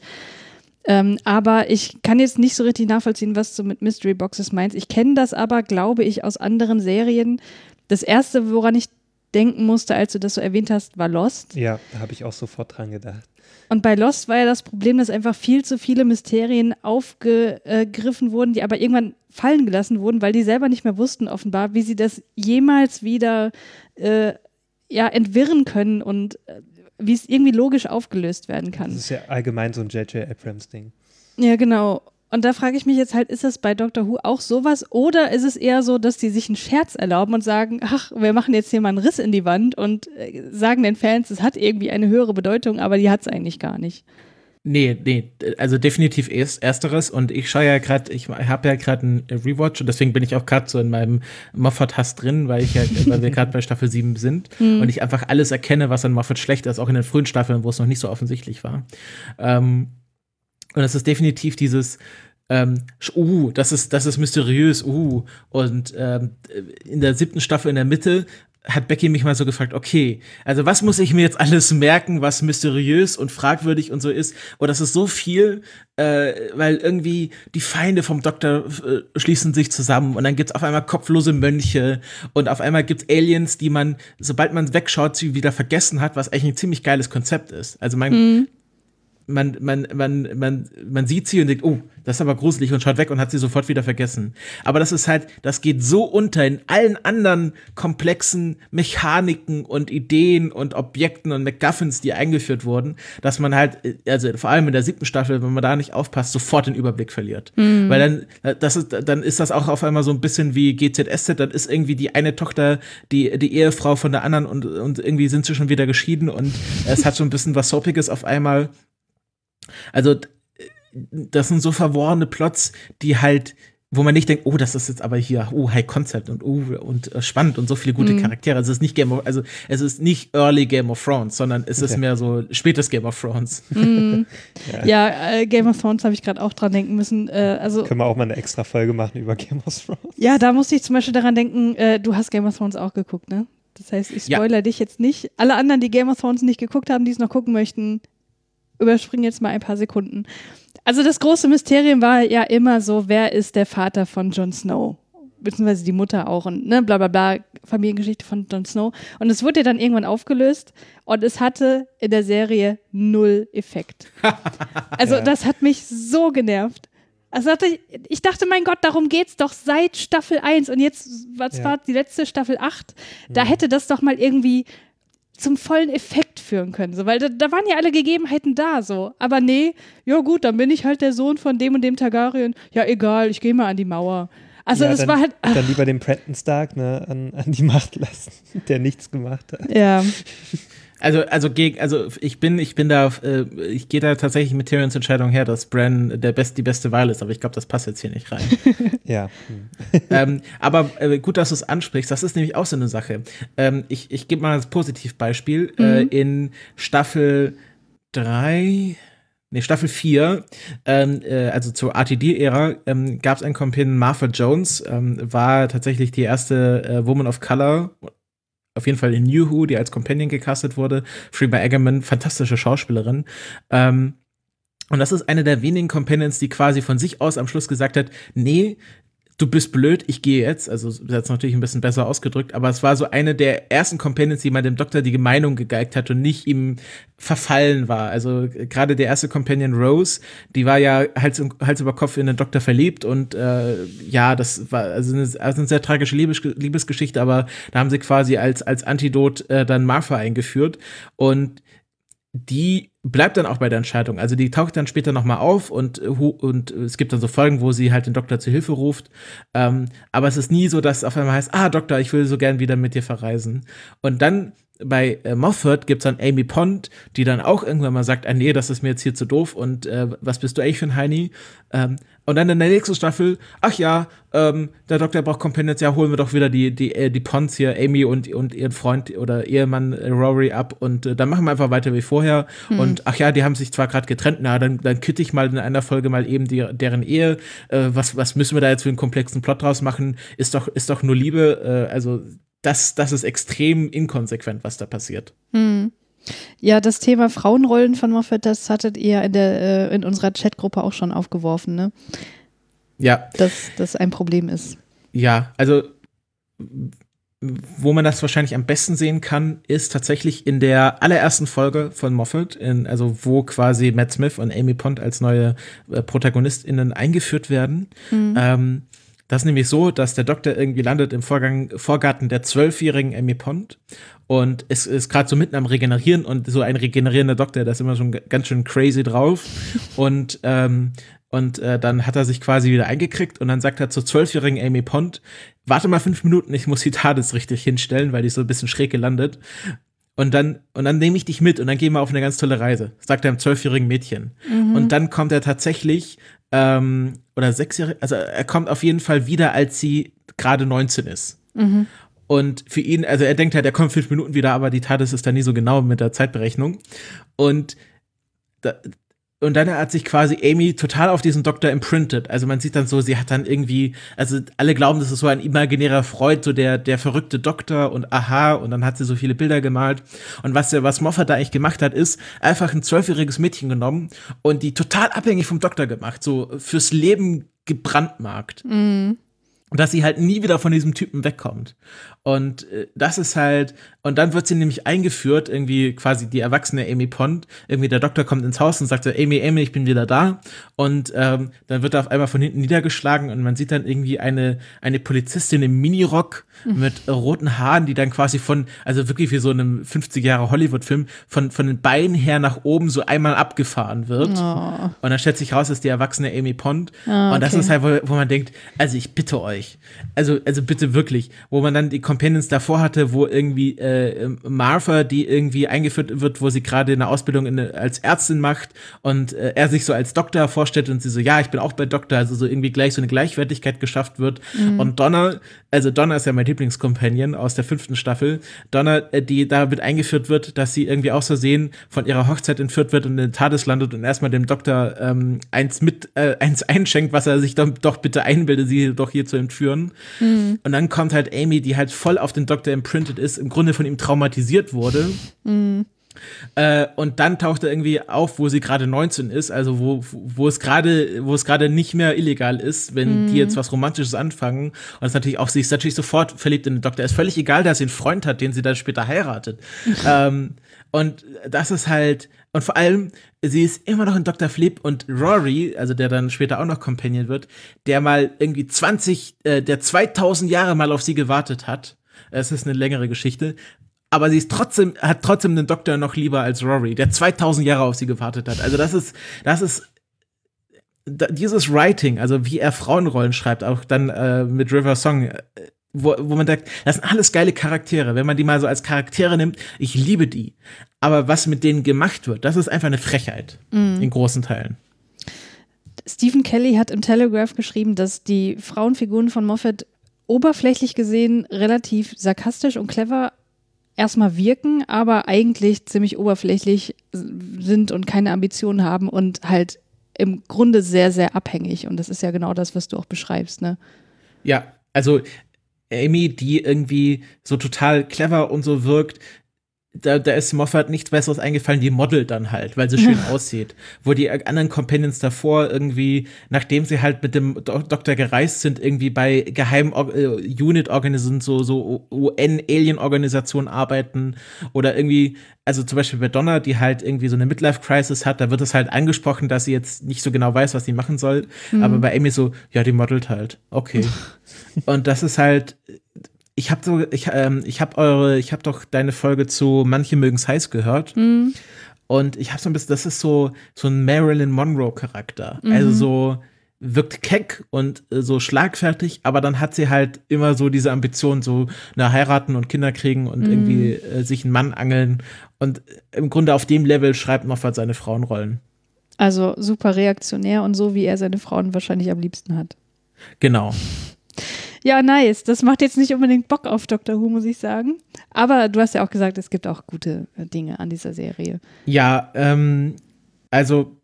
Ähm, aber ich kann jetzt nicht so richtig nachvollziehen, was du mit Mystery Boxes meinst. Ich kenne das aber, glaube ich, aus anderen Serien. Das erste, woran ich denken musste, als du das so erwähnt hast, war Lost. Ja, da habe ich auch sofort dran gedacht. Und bei Lost war ja das Problem, dass einfach viel zu viele Mysterien aufgegriffen wurden, die aber irgendwann fallen gelassen wurden, weil die selber nicht mehr wussten, offenbar, wie sie das jemals wieder äh, ja, entwirren können und äh, wie es irgendwie logisch aufgelöst werden kann. Das ist ja allgemein so ein J J Abrams-Ding. Ja, genau. Und da frage ich mich jetzt halt, ist das bei Doctor Who auch sowas oder ist es eher so, dass die sich einen Scherz erlauben und sagen, ach, wir machen jetzt hier mal einen Riss in die Wand und äh, sagen den Fans, es hat irgendwie eine höhere Bedeutung, aber die hat es eigentlich gar nicht. Nee, nee, also definitiv erst, ersteres und ich schaue ja gerade, ich habe ja gerade einen Rewatch und deswegen bin ich auch gerade so in meinem Moffat-Hass drin, weil ich ja, weil wir gerade bei Staffel sieben sind mhm. und ich einfach alles erkenne, was an Moffat schlecht ist, auch in den frühen Staffeln, wo es noch nicht so offensichtlich war. Ähm, und es ist definitiv dieses ähm, uh, das ist, das ist mysteriös, uh, und ähm, in der siebten Staffel in der Mitte hat Becky mich mal so gefragt, okay, also was muss ich mir jetzt alles merken, was mysteriös und fragwürdig und so ist? Und das ist so viel, äh, weil irgendwie die Feinde vom Doktor äh, schließen sich zusammen und dann gibt's auf einmal kopflose Mönche und auf einmal gibt's Aliens, die man, sobald man wegschaut, sie wieder vergessen hat, was eigentlich ein ziemlich geiles Konzept ist. Also man mhm. Man, man, man, man, man sieht sie und denkt, oh, das ist aber gruselig und schaut weg und hat sie sofort wieder vergessen. Aber das ist halt, das geht so unter in allen anderen komplexen Mechaniken und Ideen und Objekten und MacGuffins, die eingeführt wurden, dass man halt, also vor allem in der siebten Staffel, wenn man da nicht aufpasst, sofort den Überblick verliert. Mhm. Weil dann, das ist, dann ist das auch auf einmal so ein bisschen wie G Z S Z, dann ist irgendwie die eine Tochter die, die Ehefrau von der anderen und, und irgendwie sind sie schon wieder geschieden und es hat so ein bisschen was Soapiges auf einmal. Also, das sind so verworrene Plots, die halt, wo man nicht denkt, oh, das ist jetzt aber hier, oh, High Concept und oh, und äh, spannend und so viele gute mhm. Charaktere. Also, es ist nicht Game of, also, es ist nicht Early Game of Thrones, sondern es ist okay. mehr so spätes Game of Thrones. Mhm. ja, ja äh, Game of Thrones habe ich gerade auch dran denken müssen. Äh, also, können wir auch mal eine extra Folge machen über Game of Thrones? Ja, da musste ich zum Beispiel daran denken, äh, du hast Game of Thrones auch geguckt, ne? Das heißt, ich spoilere ja. dich jetzt nicht. Alle anderen, die Game of Thrones nicht geguckt haben, die es noch gucken möchten, überspringen jetzt mal ein paar Sekunden. Also das große Mysterium war ja immer so, wer ist der Vater von Jon Snow? Beziehungsweise die Mutter auch und ne, bla bla bla, Familiengeschichte von Jon Snow. Und es wurde dann irgendwann aufgelöst und es hatte in der Serie null Effekt. Also ja. das hat mich so genervt. Also ich, ich dachte, mein Gott, darum geht's doch seit Staffel eins und jetzt, was ja. war die letzte Staffel acht? Da mhm. hätte das doch mal irgendwie zum vollen Effekt führen können, so, weil da, da waren ja alle Gegebenheiten da, so. Aber nee, ja gut, dann bin ich halt der Sohn von dem und dem Targaryen. Ja, egal, ich gehe mal an die Mauer. Also ja, das dann, war halt. Dann lieber den Brenton Stark ne, an, an die Macht lassen, der nichts gemacht hat. Ja. Also, also, gegen, also ich bin, ich bin da, äh, ich gehe da tatsächlich mit Tyrions Entscheidung her, dass Bran der Best, die beste Wahl ist, aber ich glaube, das passt jetzt hier nicht rein. ja. ähm, aber äh, gut, dass du es ansprichst, das ist nämlich auch so eine Sache. Ähm, ich ich gebe mal ein Positivbeispiel. Mhm. Äh, in Staffel drei, nee, Staffel vier, ähm, äh, also zur R T D-Ära, ähm, gab es einen Companion, Martha Jones, ähm, war tatsächlich die erste äh, Woman of Color, auf jeden Fall in New Who, die als Companion gecastet wurde. Freema Agyeman, fantastische Schauspielerin. Ähm, und das ist eine der wenigen Companions, die quasi von sich aus am Schluss gesagt hat, nee, du bist blöd, ich gehe jetzt. Also, das ist natürlich ein bisschen besser ausgedrückt, aber es war so eine der ersten Companions, die mal dem Doktor die Meinung gegeigt hat und nicht ihm verfallen war. Also, gerade der erste Companion Rose, die war ja Hals, Hals über Kopf in den Doktor verliebt und äh, ja, das war also eine, also eine sehr tragische Liebes- Liebesgeschichte, aber da haben sie quasi als, als Antidot äh, dann Martha eingeführt und die bleibt dann auch bei der Entscheidung. Also die taucht dann später nochmal auf und, und es gibt dann so Folgen, wo sie halt den Doktor zu Hilfe ruft. Ähm, aber es ist nie so, dass es auf einmal heißt, ah, Doktor, ich will so gern wieder mit dir verreisen. Und dann bei äh, Moffat gibt's dann Amy Pond, die dann auch irgendwann mal sagt, ah nee, das ist mir jetzt hier zu doof und äh, was bist du eigentlich für ein Heini? Ähm, und dann in der nächsten Staffel, ach ja, ähm, der Doktor braucht Companions, ja, holen wir doch wieder die, die, äh, die Ponds hier, Amy und, und ihren Freund oder Ehemann äh, Rory ab und äh, dann machen wir einfach weiter wie vorher. Mhm. Und ach ja, die haben sich zwar gerade getrennt, na, dann, dann kütte ich mal in einer Folge mal eben die, deren Ehe. Äh, was, was müssen wir da jetzt für einen komplexen Plot draus machen? Ist doch, ist doch nur Liebe, äh, also Das, das ist extrem inkonsequent, was da passiert. Hm. Ja, das Thema Frauenrollen von Moffat, das hattet ihr in, der, äh, in unserer Chatgruppe auch schon aufgeworfen, ne? Ja. Dass das ein Problem ist. Ja, also wo man das wahrscheinlich am besten sehen kann, ist tatsächlich in der allerersten Folge von Moffat, in, also wo quasi Matt Smith und Amy Pond als neue äh, ProtagonistInnen eingeführt werden. Mhm. Ähm, Das ist nämlich so, dass der Doktor irgendwie landet im Vorgang, Vorgarten der zwölfjährigen Amy Pond und ist, ist gerade so mitten am Regenerieren und so ein regenerierender Doktor, der ist immer schon g- ganz schön crazy drauf und ähm, und äh, dann hat er sich quasi wieder eingekriegt und dann sagt er zur zwölfjährigen Amy Pond, warte mal fünf Minuten, ich muss die TARDIS richtig hinstellen, weil die ist so ein bisschen schräg gelandet. Und dann, und dann nehme ich dich mit und dann gehen wir auf eine ganz tolle Reise, sagt er einem zwölfjährigen Mädchen. Mhm. Und dann kommt er tatsächlich, ähm, oder sechsjährig, also er kommt auf jeden Fall wieder, als sie gerade neunzehn ist. Mhm. Und für ihn, also er denkt halt, er kommt fünf Minuten wieder, aber die TARDIS ist da nie so genau mit der Zeitberechnung. Und da, Und dann hat sich quasi Amy total auf diesen Doktor imprintet. Also man sieht dann so, sie hat dann irgendwie, also alle glauben, das ist so ein imaginärer Freud, so der der verrückte Doktor und aha, und dann hat sie so viele Bilder gemalt. Und was was Moffat da eigentlich gemacht hat, ist einfach ein zwölfjähriges Mädchen genommen und die total abhängig vom Doktor gemacht, so fürs Leben gebrandmarkt. Mhm. Und dass sie halt nie wieder von diesem Typen wegkommt. Und äh, das ist halt, und dann wird sie nämlich eingeführt, irgendwie quasi die erwachsene Amy Pond, irgendwie der Doktor kommt ins Haus und sagt so, Amy, Amy, ich bin wieder da. Und ähm, dann wird er auf einmal von hinten niedergeschlagen und man sieht dann irgendwie eine eine Polizistin im Minirock mhm. mit äh, roten Haaren, die dann quasi von, also wirklich wie so einem fünfziger Jahre Hollywood-Film, von von den Beinen her nach oben so einmal abgefahren wird. Oh. Und dann stellt sich raus, dass die erwachsene Amy Pond. Oh, okay. Und das ist halt, wo, wo man denkt, also ich bitte euch, also also bitte wirklich, wo man dann die Companions davor hatte, wo irgendwie äh, Martha, die irgendwie eingeführt wird, wo sie gerade eine Ausbildung in, als Ärztin macht und äh, er sich so als Doktor vorstellt und sie so, ja, ich bin auch bei Doktor, also so irgendwie gleich so eine Gleichwertigkeit geschafft wird. Mhm. Und Donna, also Donna ist ja mein Lieblingscompanion aus der fünften Staffel, Donna, äh, die damit eingeführt wird, dass sie irgendwie aus Versehen von ihrer Hochzeit entführt wird und in den TARDIS landet und erstmal dem Doktor ähm, eins mit, äh, eins einschenkt, was er sich doch, doch bitte einbildet, sie doch hier zu entführen. Mhm. Und dann kommt halt Amy, die halt voll auf den Doktor imprintet ist, im Grunde von ihm traumatisiert wurde. Mhm. Äh, und dann taucht er irgendwie auf, wo sie gerade neunzehn ist, also wo, wo es gerade, wo es gerade nicht mehr illegal ist, wenn mm. die jetzt was Romantisches anfangen. Und das ist natürlich auch, sie ist natürlich sofort verliebt in den Doktor. Es ist völlig egal, dass sie einen Freund hat, den sie dann später heiratet. ähm, und das ist halt, und vor allem, sie ist immer noch in Doktor verliebt und Rory, also der dann später auch noch Companion wird, der mal irgendwie zwanzig, äh, der zweitausend Jahre mal auf sie gewartet hat. Es ist eine längere Geschichte. Aber sie ist trotzdem, hat trotzdem den Doktor noch lieber als Rory, der zweitausend Jahre auf sie gewartet hat. Also das ist, das ist, dieses Writing, also wie er Frauenrollen schreibt, auch dann äh, mit River Song, äh, wo, wo man sagt, das sind alles geile Charaktere. Wenn man die mal so als Charaktere nimmt, ich liebe die. Aber was mit denen gemacht wird, das ist einfach eine Frechheit. Mhm. In großen Teilen. Stephen Kelly hat im Telegraph geschrieben, dass die Frauenfiguren von Moffat oberflächlich gesehen relativ sarkastisch und clever erstmal wirken, aber eigentlich ziemlich oberflächlich sind und keine Ambitionen haben und halt im Grunde sehr, sehr abhängig. Und das ist ja genau das, was du auch beschreibst, ne? Ja, also Amy, die irgendwie so total clever und so wirkt, Da, da ist Moffat nichts Besseres eingefallen, die modelt dann halt, weil sie schön aussieht. Wo die anderen Companions davor irgendwie, nachdem sie halt mit dem Do- Doktor gereist sind, irgendwie bei geheimen äh, Unit-Organisationen, so, so U N-Alien-Organisationen arbeiten oder irgendwie, also zum Beispiel bei Donna, die halt irgendwie so eine Midlife-Crisis hat, da wird es halt angesprochen, dass sie jetzt nicht so genau weiß, was sie machen soll. Mhm. Aber bei Amy so, ja, die modelt halt. Okay. Und das ist halt, Ich habe so, ich, ähm, ich habe eure, ich habe doch deine Folge zu Manche mögen's heiß gehört. Mhm. Und ich habe so ein bisschen, das ist so, so ein Marilyn Monroe-Charakter. Mhm. Also so wirkt keck und äh, so schlagfertig, aber dann hat sie halt immer so diese Ambition, so na, heiraten und Kinder kriegen und mhm. irgendwie äh, sich einen Mann angeln. Und im Grunde auf dem Level schreibt Moffat seine Frauenrollen. Also super reaktionär und so, wie er seine Frauen wahrscheinlich am liebsten hat. Genau. Ja, nice. Das macht jetzt nicht unbedingt Bock auf Doctor Who, muss ich sagen. Aber du hast ja auch gesagt, es gibt auch gute Dinge an dieser Serie. Ja, ähm, also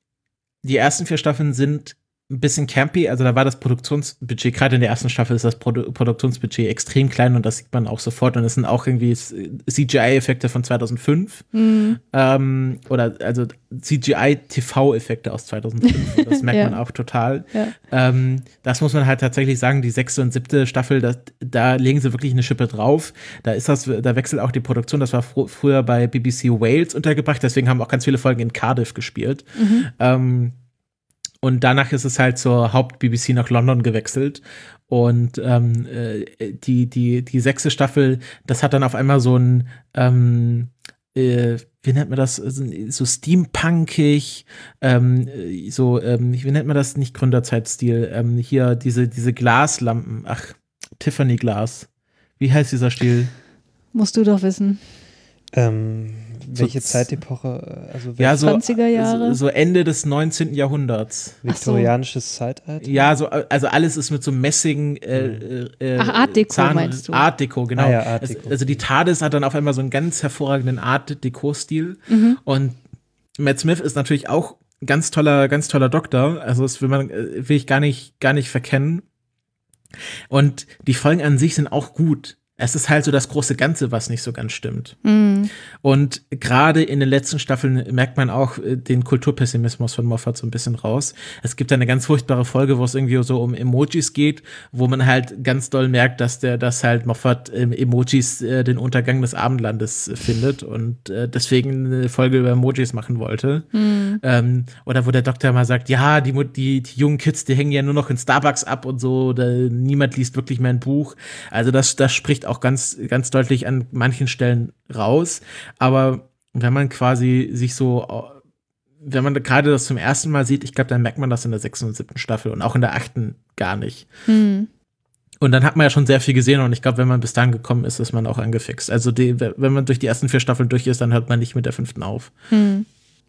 die ersten vier Staffeln sind ein bisschen campy, also da war das Produktionsbudget, gerade in der ersten Staffel ist das Produ- Produktionsbudget extrem klein und das sieht man auch sofort und es sind auch irgendwie C G I-Effekte von zweitausendfünf mhm. ähm, oder also C G I-T V-Effekte aus zweitausendfünf, das merkt ja. man auch total. Ja. Ähm, das muss man halt tatsächlich sagen, die sechste und siebte Staffel, das, da legen sie wirklich eine Schippe drauf, da ist das, da wechselt auch die Produktion, das war fr- früher bei B B C Wales untergebracht, deswegen haben auch ganz viele Folgen in Cardiff gespielt. Mhm. Ähm, Und danach ist es halt zur Haupt-B B C nach London gewechselt. Und ähm, äh, die, die, die sechste Staffel, das hat dann auf einmal so ein, ähm, äh, wie nennt man das, so steampunkig, ähm, so, ähm, wie nennt man das, nicht Gründerzeitstil, ähm, hier diese, diese Glaslampen, ach, Tiffany Glas. Wie heißt dieser Stil? Musst du doch wissen. Ähm, welche So- Zeitepoche? Also Ja, so, zwanziger Jahre? so Ende des neunzehnten Jahrhunderts. viktorianisches Zeitalter? Ja, so, also alles ist mit so Messing äh, äh, Ach, Art Deco meinst du? Art Deco, genau. Ah ja, Art also, Deco. also die TARDIS hat dann auf einmal so einen ganz hervorragenden Art Deco-Stil. Mhm. Und Matt Smith ist natürlich auch ein ganz toller, ganz toller Doktor. Also das will man, äh, will ich gar nicht, gar nicht verkennen. Und die Folgen an sich sind auch gut. Es ist halt so das große Ganze, was nicht so ganz stimmt. Mhm. Und gerade in den letzten Staffeln merkt man auch äh, den Kulturpessimismus von Moffat so ein bisschen raus. Es gibt eine ganz furchtbare Folge, wo es irgendwie so um Emojis geht, wo man halt ganz doll merkt, dass der, dass halt Moffat ähm, Emojis äh, den Untergang des Abendlandes äh, findet und äh, deswegen eine Folge über Emojis machen wollte. Mhm. Ähm, oder wo der Doktor mal sagt, ja, die, Mu- die, die jungen Kids, die hängen ja nur noch in Starbucks ab und so, oder niemand liest wirklich mehr ein Buch. Also das, das spricht auch ganz, ganz deutlich an manchen Stellen raus. Aber wenn man quasi sich so, wenn man gerade das zum ersten Mal sieht, ich glaube, dann merkt man das in der sechsten und siebten Staffel und auch in der achten gar nicht. Mhm. Und dann hat man ja schon sehr viel gesehen und ich glaube, wenn man bis dahin gekommen ist, ist man auch angefixt. Also die, wenn man durch die ersten vier Staffeln durch ist, dann hört man nicht mit der fünften auf. Mhm.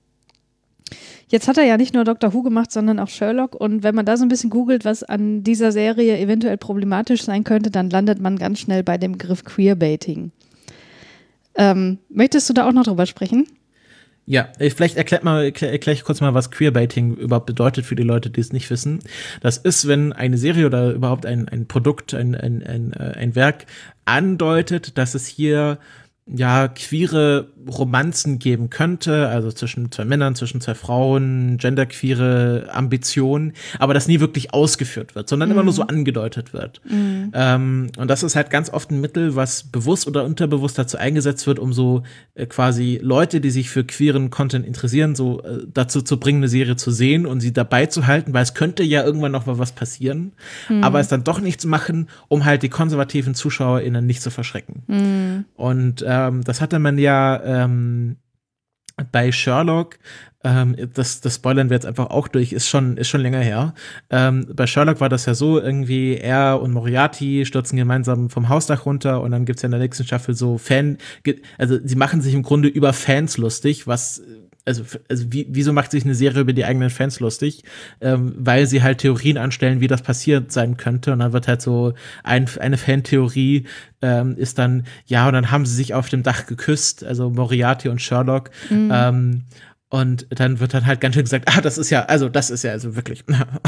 Jetzt hat er ja nicht nur Doctor Who gemacht, sondern auch Sherlock. Und wenn man da so ein bisschen googelt, was an dieser Serie eventuell problematisch sein könnte, dann landet man ganz schnell bei dem Begriff Queerbaiting. Ähm, möchtest du da auch noch drüber sprechen? Ja, vielleicht erklärt mal, erklär, erklär ich kurz mal, was Queerbaiting überhaupt bedeutet für die Leute, die es nicht wissen. Das ist, wenn eine Serie oder überhaupt ein, ein Produkt, ein, ein, ein, ein Werk andeutet, dass es hier ja queere Romanzen geben könnte, also zwischen zwei Männern, zwischen zwei Frauen, genderqueere Ambitionen, aber das nie wirklich ausgeführt wird, sondern mhm. immer nur so angedeutet wird. Mhm. Ähm, und das ist halt ganz oft ein Mittel, was bewusst oder unterbewusst dazu eingesetzt wird, um so äh, quasi Leute, die sich für queeren Content interessieren, so äh, dazu zu bringen, eine Serie zu sehen und sie dabei zu halten, weil es könnte ja irgendwann noch mal was passieren, mhm. aber es dann doch nichts machen, um halt die konservativen ZuschauerInnen nicht zu verschrecken. Mhm. Und ähm, das hatte man ja ähm, bei Sherlock, ähm, das, das spoilern wir jetzt einfach auch durch, ist schon, ist schon länger her. Ähm, bei Sherlock war das ja so, irgendwie er und Moriarty stürzen gemeinsam vom Hausdach runter und dann gibt's ja in der nächsten Staffel so Fan, also sie machen sich im Grunde über Fans lustig, was Also, also wie, wieso macht sich eine Serie über die eigenen Fans lustig? Ähm, weil sie halt Theorien anstellen, wie das passiert sein könnte. Und dann wird halt so ein, eine Fantheorie ähm, ist dann, ja, und dann haben sie sich auf dem Dach geküsst, also Moriarty und Sherlock. Mhm. Ähm, und dann wird dann halt ganz schön gesagt, ah, das ist ja, also das ist ja also wirklich,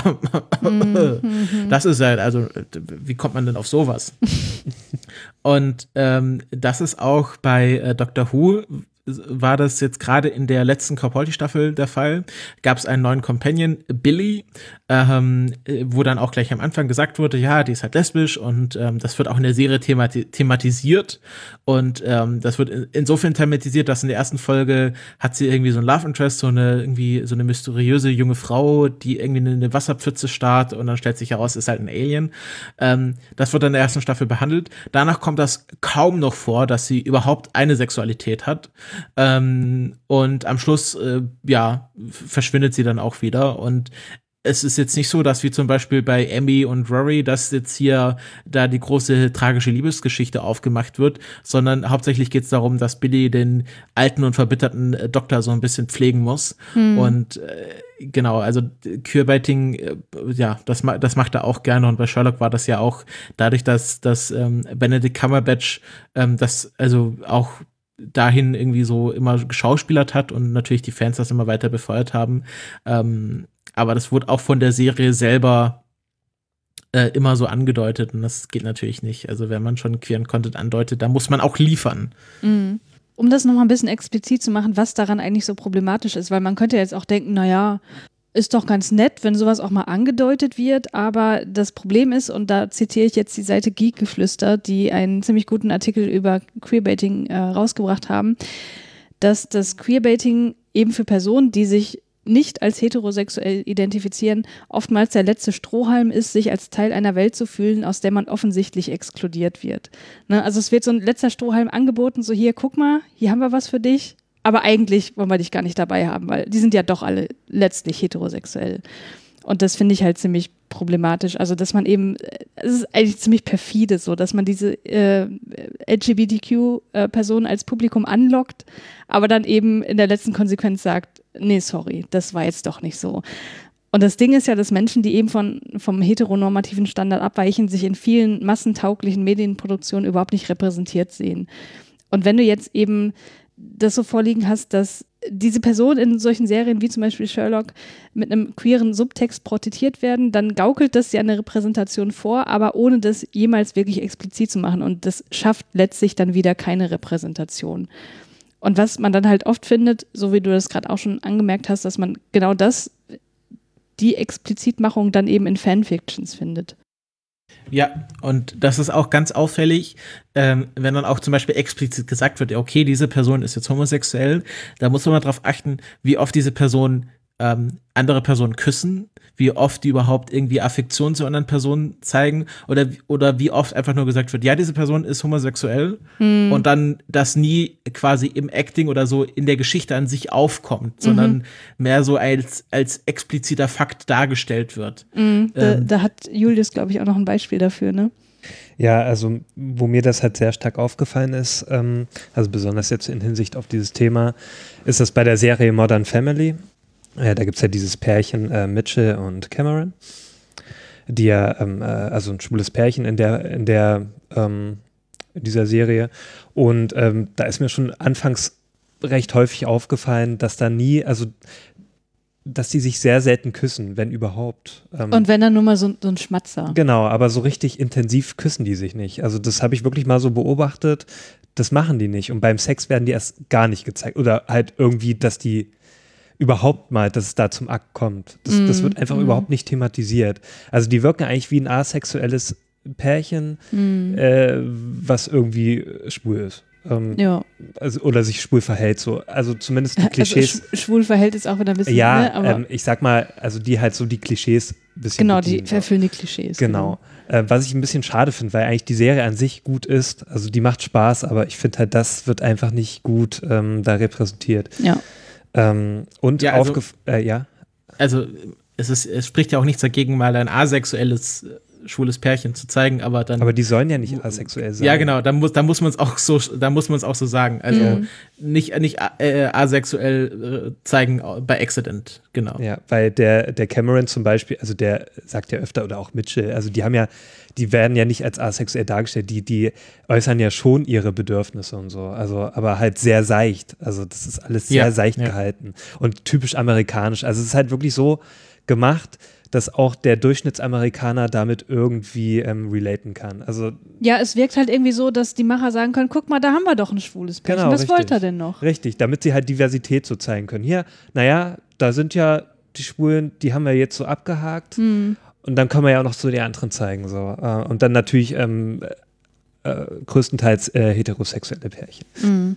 mhm. das ist ja, also wie kommt man denn auf sowas? Und ähm, das ist auch bei äh, Doctor Who war das jetzt gerade in der letzten Capaldi-Staffel der Fall, gab es einen neuen Companion, Billy, ähm, wo dann auch gleich am Anfang gesagt wurde, ja, die ist halt lesbisch und ähm, das wird auch in der Serie themati- thematisiert und ähm, das wird in- insofern thematisiert, dass in der ersten Folge hat sie irgendwie so ein Love Interest, so eine irgendwie so eine mysteriöse junge Frau, die irgendwie in eine Wasserpfütze starrt und dann stellt sich heraus, ist halt ein Alien. Ähm, das wird dann in der ersten Staffel behandelt. Danach kommt das kaum noch vor, dass sie überhaupt eine Sexualität hat. Ähm, und am Schluss, äh, ja, verschwindet sie dann auch wieder. Und es ist jetzt nicht so, dass wie zum Beispiel bei Emmy und Rory, dass jetzt hier da die große tragische Liebesgeschichte aufgemacht wird, sondern hauptsächlich geht es darum, dass Billy den alten und verbitterten äh, Doktor so ein bisschen pflegen muss. Hm. Und äh, genau, also Queerbaiting, äh, ja, das, ma- das macht er auch gerne. Und bei Sherlock war das ja auch dadurch, dass, dass ähm, Benedict Cumberbatch ähm, das also auch dahin irgendwie so immer geschauspielert hat und natürlich die Fans das immer weiter befeuert haben. Ähm, aber das wurde auch von der Serie selber äh, immer so angedeutet und das geht natürlich nicht. Also wenn man schon queeren Content andeutet, dann muss man auch liefern. Mhm. Um das nochmal ein bisschen explizit zu machen, was daran eigentlich so problematisch ist, weil man könnte jetzt auch denken, naja, ist doch ganz nett, wenn sowas auch mal angedeutet wird, aber das Problem ist, und da zitiere ich jetzt die Seite Geekgeflüster, die einen ziemlich guten Artikel über Queerbaiting äh, rausgebracht haben, dass das Queerbaiting eben für Personen, die sich nicht als heterosexuell identifizieren, oftmals der letzte Strohhalm ist, sich als Teil einer Welt zu fühlen, aus der man offensichtlich exkludiert wird. Ne? Also es wird so ein letzter Strohhalm angeboten, so hier, guck mal, hier haben wir was für dich. Aber eigentlich wollen wir dich gar nicht dabei haben, weil die sind ja doch alle letztlich heterosexuell. Und das finde ich halt ziemlich problematisch. Also, dass man eben, es ist eigentlich ziemlich perfide so, dass man diese äh, L G B T Q-Personen als Publikum anlockt, aber dann eben in der letzten Konsequenz sagt, nee, sorry, das war jetzt doch nicht so. Und das Ding ist ja, dass Menschen, die eben von, vom heteronormativen Standard abweichen, sich in vielen massentauglichen Medienproduktionen überhaupt nicht repräsentiert sehen. Und wenn du jetzt eben das so vorliegen hast, dass diese Personen in solchen Serien wie zum Beispiel Sherlock mit einem queeren Subtext porträtiert werden, dann gaukelt das ja eine Repräsentation vor, aber ohne das jemals wirklich explizit zu machen. Und das schafft letztlich dann wieder keine Repräsentation. Und was man dann halt oft findet, so wie du das gerade auch schon angemerkt hast, dass man genau das, die Explizitmachung dann eben in Fanfictions findet. Ja, und das ist auch ganz auffällig, ähm, wenn dann auch zum Beispiel explizit gesagt wird, ja, okay, diese Person ist jetzt homosexuell, da muss man mal drauf achten, wie oft diese Person ähm, andere Personen küssen, wie oft die überhaupt irgendwie Affektion zu anderen Personen zeigen oder, oder wie oft einfach nur gesagt wird, ja, diese Person ist homosexuell hm. und dann das nie quasi im Acting oder so in der Geschichte an sich aufkommt, sondern mhm. mehr so als, als expliziter Fakt dargestellt wird. Mhm. Da, ähm, da hat Julius, glaube ich, auch noch ein Beispiel dafür, ne? Ja, also wo mir das halt sehr stark aufgefallen ist, ähm, also besonders jetzt in Hinsicht auf dieses Thema, ist das bei der Serie Modern Family. Ja, da gibt es ja dieses Pärchen äh, Mitchell und Cameron, die ja, ähm, äh, also ein schwules Pärchen in der, in der, ähm, in dieser Serie. Und ähm, da ist mir schon anfangs recht häufig aufgefallen, dass da nie, also dass die sich sehr selten küssen, wenn überhaupt. Ähm, und wenn dann nur mal so, so ein Schmatzer. Genau, aber so richtig intensiv küssen die sich nicht. Also das habe ich wirklich mal so beobachtet, das machen die nicht. Und beim Sex werden die erst gar nicht gezeigt. Oder halt irgendwie, dass die überhaupt mal, dass es da zum Akt kommt. Das, mm, das wird einfach mm. überhaupt nicht thematisiert. Also die wirken eigentlich wie ein asexuelles Pärchen, mm. äh, was irgendwie schwul ist. Ähm, ja. Also, oder sich schwul verhält so. Also zumindest die Klischees. Also sch- schwul verhält ist auch wieder ein bisschen, ja, ne? Aber ähm, ich sag mal, also die halt so die Klischees ein bisschen genau, bedienen, die erfüllen die Klischees. Genau. genau. Äh, was ich ein bisschen schade finde, weil eigentlich die Serie an sich gut ist. Also die macht Spaß, aber ich finde halt, das wird einfach nicht gut ähm, da repräsentiert. Ja. Ähm, und ja, also, aufgef- äh, ja. Also es, ist, es spricht ja auch nichts dagegen, mal ein asexuelles schwules Pärchen zu zeigen, aber dann. Aber die sollen ja nicht asexuell sein. Ja, genau, da muss, da muss man es auch so, da muss man es auch so sagen. Also mhm. nicht, nicht äh, asexuell äh, zeigen bei Accident, genau. Ja, weil der, der Cameron zum Beispiel, also der sagt ja öfter, oder auch Mitchell, also die haben ja, die werden ja nicht als asexuell dargestellt, die, die äußern ja schon ihre Bedürfnisse und so, also aber halt sehr seicht, also das ist alles sehr ja, seicht ja. gehalten und typisch amerikanisch, also es ist halt wirklich so gemacht, dass auch der Durchschnittsamerikaner damit irgendwie ähm, relaten kann. Also ja, es wirkt halt irgendwie so, dass die Macher sagen können, guck mal, da haben wir doch ein schwules Pärchen. Genau, was richtig. wollt ihr denn noch? Richtig, damit sie halt Diversität so zeigen können. Hier, naja, da sind ja die Schwulen, die haben wir jetzt so abgehakt hm. und dann können wir ja auch noch so die anderen zeigen. So. Und dann natürlich ähm, äh, größtenteils äh, heterosexuelle Pärchen. Hm.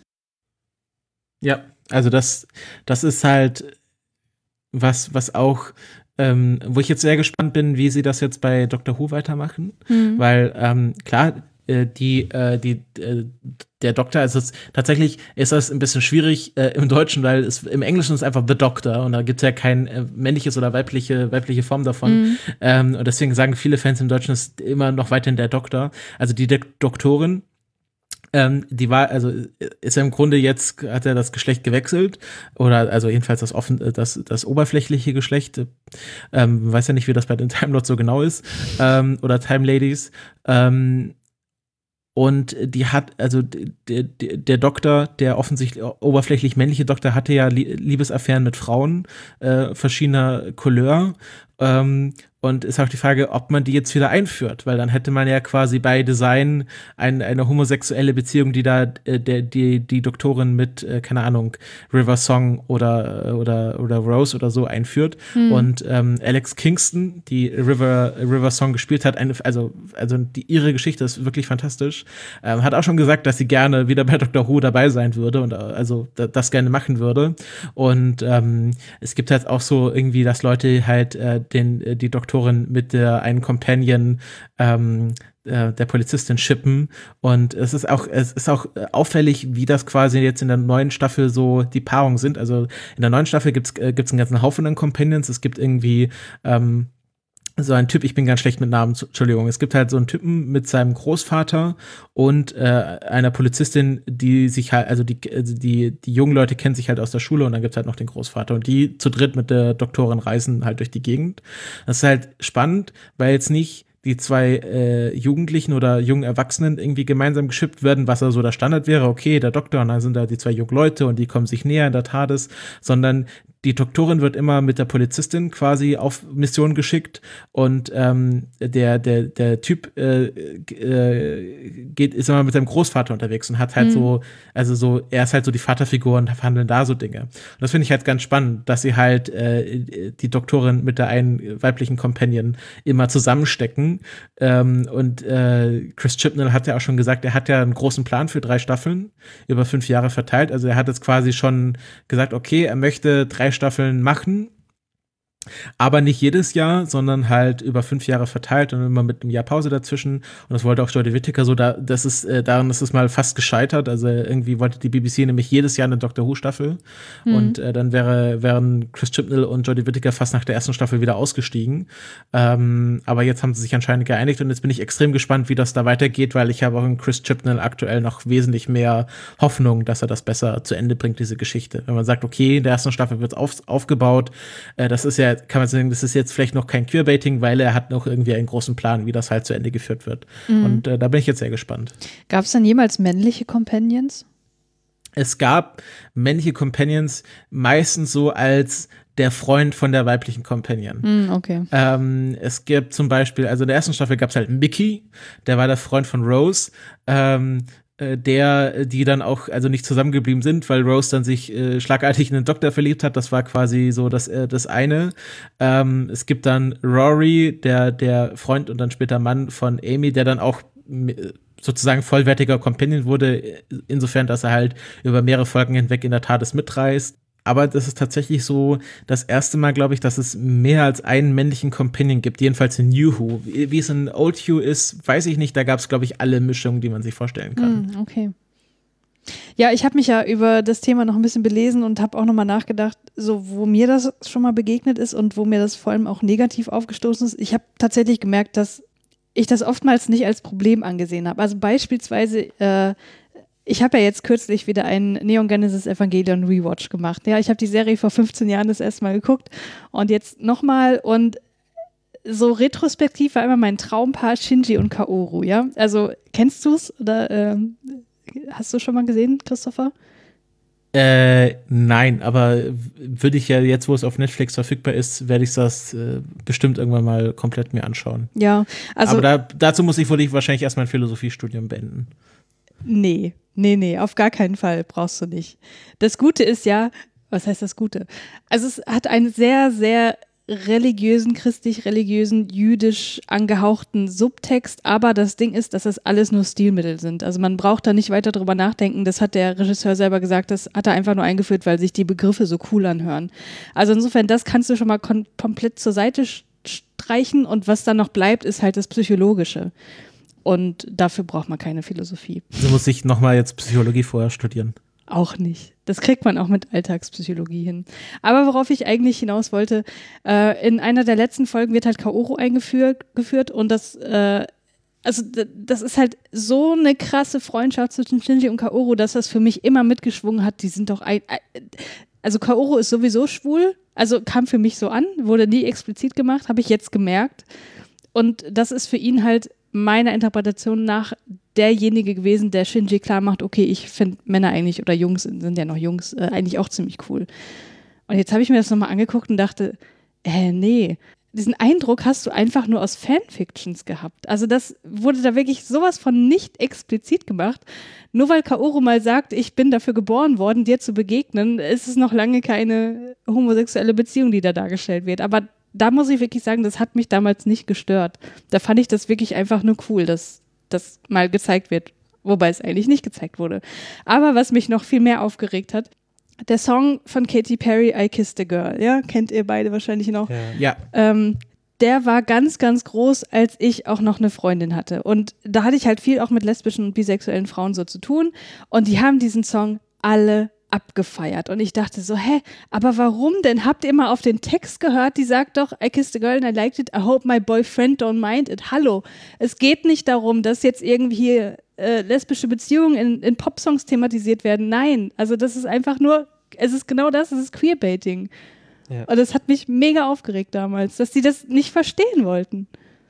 Ja, also das, das ist halt was, was auch Ähm, wo ich jetzt sehr gespannt bin, wie sie das jetzt bei Doctor Who weitermachen, mhm. weil ähm, klar, äh, die, äh, die, äh, der Doktor, also es, tatsächlich ist das ein bisschen schwierig äh, im Deutschen, weil es im Englischen ist einfach The Doctor und da gibt es ja kein äh, männliches oder weibliche, weibliche Form davon. Mhm. Ähm, und deswegen sagen viele Fans im Deutschen, ist immer noch weiterhin der Doktor. Also die De- Doktorin, Ähm, die war, also ist er im Grunde jetzt, hat er das Geschlecht gewechselt oder also jedenfalls das offen, das, das oberflächliche Geschlecht, ähm, weiß ja nicht, wie das bei den Time Lords so genau ist, ähm, oder Time Ladies, ähm, und die hat, also der, der Doktor, der offensichtlich oberflächlich männliche Doktor, hatte ja Liebesaffären mit Frauen äh, verschiedener Couleur. Ähm, und ist auch die Frage, ob man die jetzt wieder einführt, weil dann hätte man ja quasi bei Design ein, eine homosexuelle Beziehung, die da äh, der, die, die Doktorin mit, äh, keine Ahnung, River Song oder, oder, oder Rose oder so einführt. Hm. Und ähm, Alex Kingston, die River, River Song gespielt hat, eine, also, also die, ihre Geschichte ist wirklich fantastisch, ähm, hat auch schon gesagt, dass sie gerne wieder bei Doctor Who dabei sein würde und also das gerne machen würde. Und ähm, es gibt halt auch so irgendwie, dass Leute halt äh, den, die Doktorin mit der einen Companion ähm, äh, der Polizistin shippen. Und es ist auch, es ist auch auffällig, wie das quasi jetzt in der neuen Staffel so die Paarungen sind. Also in der neuen Staffel gibt's äh, gibt's einen ganzen Haufen an Companions. Es gibt irgendwie ähm, so ein Typ, ich bin ganz schlecht mit Namen, Entschuldigung. Es gibt halt so einen Typen mit seinem Großvater und äh, einer Polizistin, die sich halt, also die, also die, die jungen Leute kennen sich halt aus der Schule und dann gibt's halt noch den Großvater. Und die zu dritt mit der Doktorin reisen halt durch die Gegend. Das ist halt spannend, weil jetzt nicht die zwei äh, Jugendlichen oder jungen Erwachsenen irgendwie gemeinsam geschippt werden, was also der Standard wäre, okay, der Doktor und dann sind da die zwei jungen Leute und die kommen sich näher in der TARDIS, sondern die Doktorin wird immer mit der Polizistin quasi auf Mission geschickt und ähm, der, der, der Typ äh, äh, geht, ist immer mit seinem Großvater unterwegs und hat halt mhm. so, also so, er ist halt so die Vaterfigur und verhandeln da so Dinge. Und das finde ich halt ganz spannend, dass sie halt äh, die Doktorin mit der einen weiblichen Companion immer zusammenstecken. Ähm, und äh, Chris Chibnall hat ja auch schon gesagt, er hat ja einen großen Plan für drei Staffeln über fünf Jahre verteilt. Also er hat jetzt quasi schon gesagt, okay, er möchte drei Staffeln machen, aber nicht jedes Jahr, sondern halt über fünf Jahre verteilt und immer mit einem Jahr Pause dazwischen. Und das wollte auch Jodie Whittaker so, da, das ist, äh, daran ist es mal fast gescheitert. Also irgendwie wollte die B B C nämlich jedes Jahr eine Doctor Who-Staffel. Mhm. Und äh, dann wäre, wären Chris Chibnall und Jodie Whittaker fast nach der ersten Staffel wieder ausgestiegen. Ähm, aber jetzt haben sie sich anscheinend geeinigt und jetzt bin ich extrem gespannt, wie das da weitergeht, weil ich habe auch in Chris Chibnall aktuell noch wesentlich mehr Hoffnung, dass er das besser zu Ende bringt, diese Geschichte. Wenn man sagt, okay, in der ersten Staffel wird es auf, aufgebaut, äh, das ist ja kann man sagen, das ist jetzt vielleicht noch kein Queerbaiting, weil er hat noch irgendwie einen großen Plan, wie das halt zu Ende geführt wird. Mhm. Und äh, da bin ich jetzt sehr gespannt. Gab es dann jemals männliche Companions? Es gab männliche Companions meistens so als der Freund von der weiblichen Companion. Mm, okay. Ähm, es gibt zum Beispiel, also in der ersten Staffel gab es halt Mickey, der war der Freund von Rose. Ähm, der, die dann auch, also nicht zusammengeblieben sind, weil Rose dann sich äh, schlagartig in den Doktor verliebt hat. Das war quasi so das, äh, das eine. Ähm, es gibt dann Rory, der, der Freund und dann später Mann von Amy, der dann auch äh, sozusagen vollwertiger Companion wurde, insofern, dass er halt über mehrere Folgen hinweg in der TARDIS mitreist. Aber das ist tatsächlich so das erste Mal, glaube ich, dass es mehr als einen männlichen Companion gibt, jedenfalls in New Who. Wie es in Old Who ist, weiß ich nicht. Da gab es, glaube ich, alle Mischungen, die man sich vorstellen kann. Mm, okay. Ja, ich habe mich ja über das Thema noch ein bisschen belesen und habe auch nochmal nachgedacht, so wo mir das schon mal begegnet ist und wo mir das vor allem auch negativ aufgestoßen ist. Ich habe tatsächlich gemerkt, dass ich das oftmals nicht als Problem angesehen habe. Also beispielsweise äh, ich habe ja jetzt kürzlich wieder einen Neon Genesis Evangelion Rewatch gemacht. Ja, ich habe die Serie vor fünfzehn Jahren das erste Mal geguckt und jetzt nochmal und so retrospektiv war immer mein Traumpaar Shinji und Kaoru, ja. Also kennst du es oder ähm, hast du schon mal gesehen, Christopher? Äh, nein, aber würde ich ja jetzt, wo es auf Netflix verfügbar ist, werde ich das äh, bestimmt irgendwann mal komplett mir anschauen. Ja, also. Aber da, dazu muss ich, würde ich wahrscheinlich erst mein Philosophiestudium beenden. Nee, nee, nee, auf gar keinen Fall brauchst du nicht. Das Gute ist ja, was heißt das Gute? Also es hat einen sehr, sehr religiösen, christlich-religiösen, jüdisch angehauchten Subtext, aber das Ding ist, dass das alles nur Stilmittel sind. Also man braucht da nicht weiter drüber nachdenken, das hat der Regisseur selber gesagt, das hat er einfach nur eingeführt, weil sich die Begriffe so cool anhören. Also insofern, das kannst du schon mal kon- komplett zur Seite streichen und was dann noch bleibt, ist halt das Psychologische. Und dafür braucht man keine Philosophie. Also muss ich nochmal jetzt Psychologie vorher studieren? Auch nicht. Das kriegt man auch mit Alltagspsychologie hin. Aber worauf ich eigentlich hinaus wollte, äh, in einer der letzten Folgen wird halt Kaoru eingeführt geführt und das, äh, also d- das ist halt so eine krasse Freundschaft zwischen Shinji und Kaoru, dass das für mich immer mitgeschwungen hat. Die sind doch ein, also Kaoru ist sowieso schwul, also kam für mich so an, wurde nie explizit gemacht, habe ich jetzt gemerkt. Und das ist für ihn halt meiner Interpretation nach derjenige gewesen, der Shinji klar macht, okay, ich finde Männer eigentlich, oder Jungs, sind ja noch Jungs, äh, eigentlich auch ziemlich cool. Und jetzt habe ich mir das nochmal angeguckt und dachte, äh, nee, diesen Eindruck hast du einfach nur aus Fanfictions gehabt. Also das wurde da wirklich sowas von nicht explizit gemacht. Nur weil Kaoru mal sagt, ich bin dafür geboren worden, dir zu begegnen, ist es noch lange keine homosexuelle Beziehung, die da dargestellt wird. Aber da muss ich wirklich sagen, das hat mich damals nicht gestört. Da fand ich das wirklich einfach nur cool, dass das mal gezeigt wird, wobei es eigentlich nicht gezeigt wurde. Aber was mich noch viel mehr aufgeregt hat, der Song von Katy Perry, I Kissed a Girl, ja, kennt ihr beide wahrscheinlich noch. Ja. Ähm, der war ganz, ganz groß, als ich auch noch eine Freundin hatte. Und da hatte ich halt viel auch mit lesbischen und bisexuellen Frauen so zu tun. Und die haben diesen Song alle abgefeiert. Und ich dachte so, hä, aber warum denn? Habt ihr mal auf den Text gehört? Die sagt doch, I kissed a girl and I liked it. I hope my boyfriend don't mind it. Hallo, es geht nicht darum, dass jetzt irgendwie äh, lesbische Beziehungen in, in Popsongs thematisiert werden. Nein, also das ist einfach nur, es ist genau das, es ist Queerbaiting. Ja. Und das hat mich mega aufgeregt damals, dass die das nicht verstehen wollten.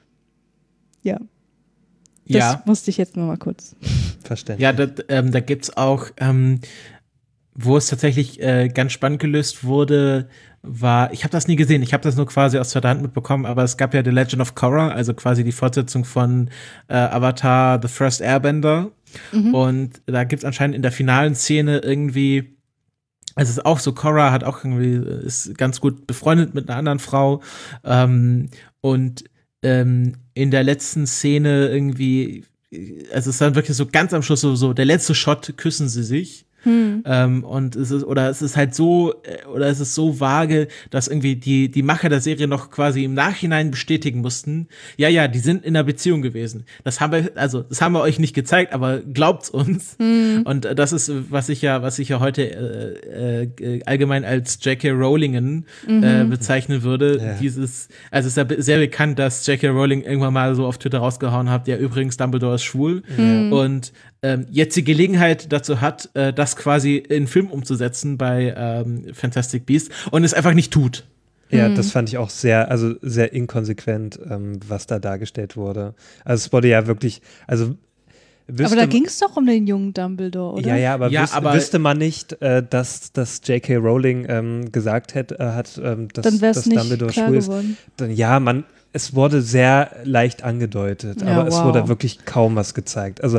Ja. Das ja. musste ich jetzt nur mal kurz. Verstehen. Ja, da, ähm, da gibt's auch, ähm, wo es tatsächlich äh, ganz spannend gelöst wurde, war, ich habe das nie gesehen, ich habe das nur quasi aus zweiter Hand mitbekommen, aber es gab ja The Legend of Korra, also quasi die Fortsetzung von äh, Avatar The First Airbender. Mhm. Und da gibt's anscheinend in der finalen Szene irgendwie, also es ist auch so, Korra hat auch irgendwie, ist ganz gut befreundet mit einer anderen Frau. Ähm, und ähm, in der letzten Szene irgendwie, also es ist dann wirklich so ganz am Schluss so, so der letzte Shot, küssen sie sich. Hm. Ähm, und es ist, oder es ist halt so, oder es ist so vage, dass irgendwie die, die Macher der Serie noch quasi im Nachhinein bestätigen mussten, ja, ja, die sind in einer Beziehung gewesen. Das haben wir, also, das haben wir euch nicht gezeigt, aber glaubt's uns. Hm. Und das ist, was ich ja, was ich ja heute äh, äh, allgemein als J K. Rowlingen mhm. äh, bezeichnen würde. Ja. Dieses, also es ist ja sehr bekannt, dass J K. Rowling irgendwann mal so auf Twitter rausgehauen hat, ja, übrigens, Dumbledore ist schwul. Mhm. Und ähm, jetzt die Gelegenheit dazu hat, äh, das quasi in Film umzusetzen bei ähm, Fantastic Beasts und es einfach nicht tut. Ja, das fand ich auch sehr, also sehr inkonsequent, ähm, was da dargestellt wurde. Also es wurde ja wirklich, also aber da ging es doch um den jungen Dumbledore, oder? Ja, ja, aber, ja, wüs aber wüsste man nicht, äh, dass, dass J K. Rowling ähm, gesagt hätte, äh, hat, ähm, dass, dann dass nicht Dumbledore klar schwul geworden. ist. Dann, ja, man, es wurde sehr leicht angedeutet, ja, aber wow. es wurde wirklich kaum was gezeigt. Also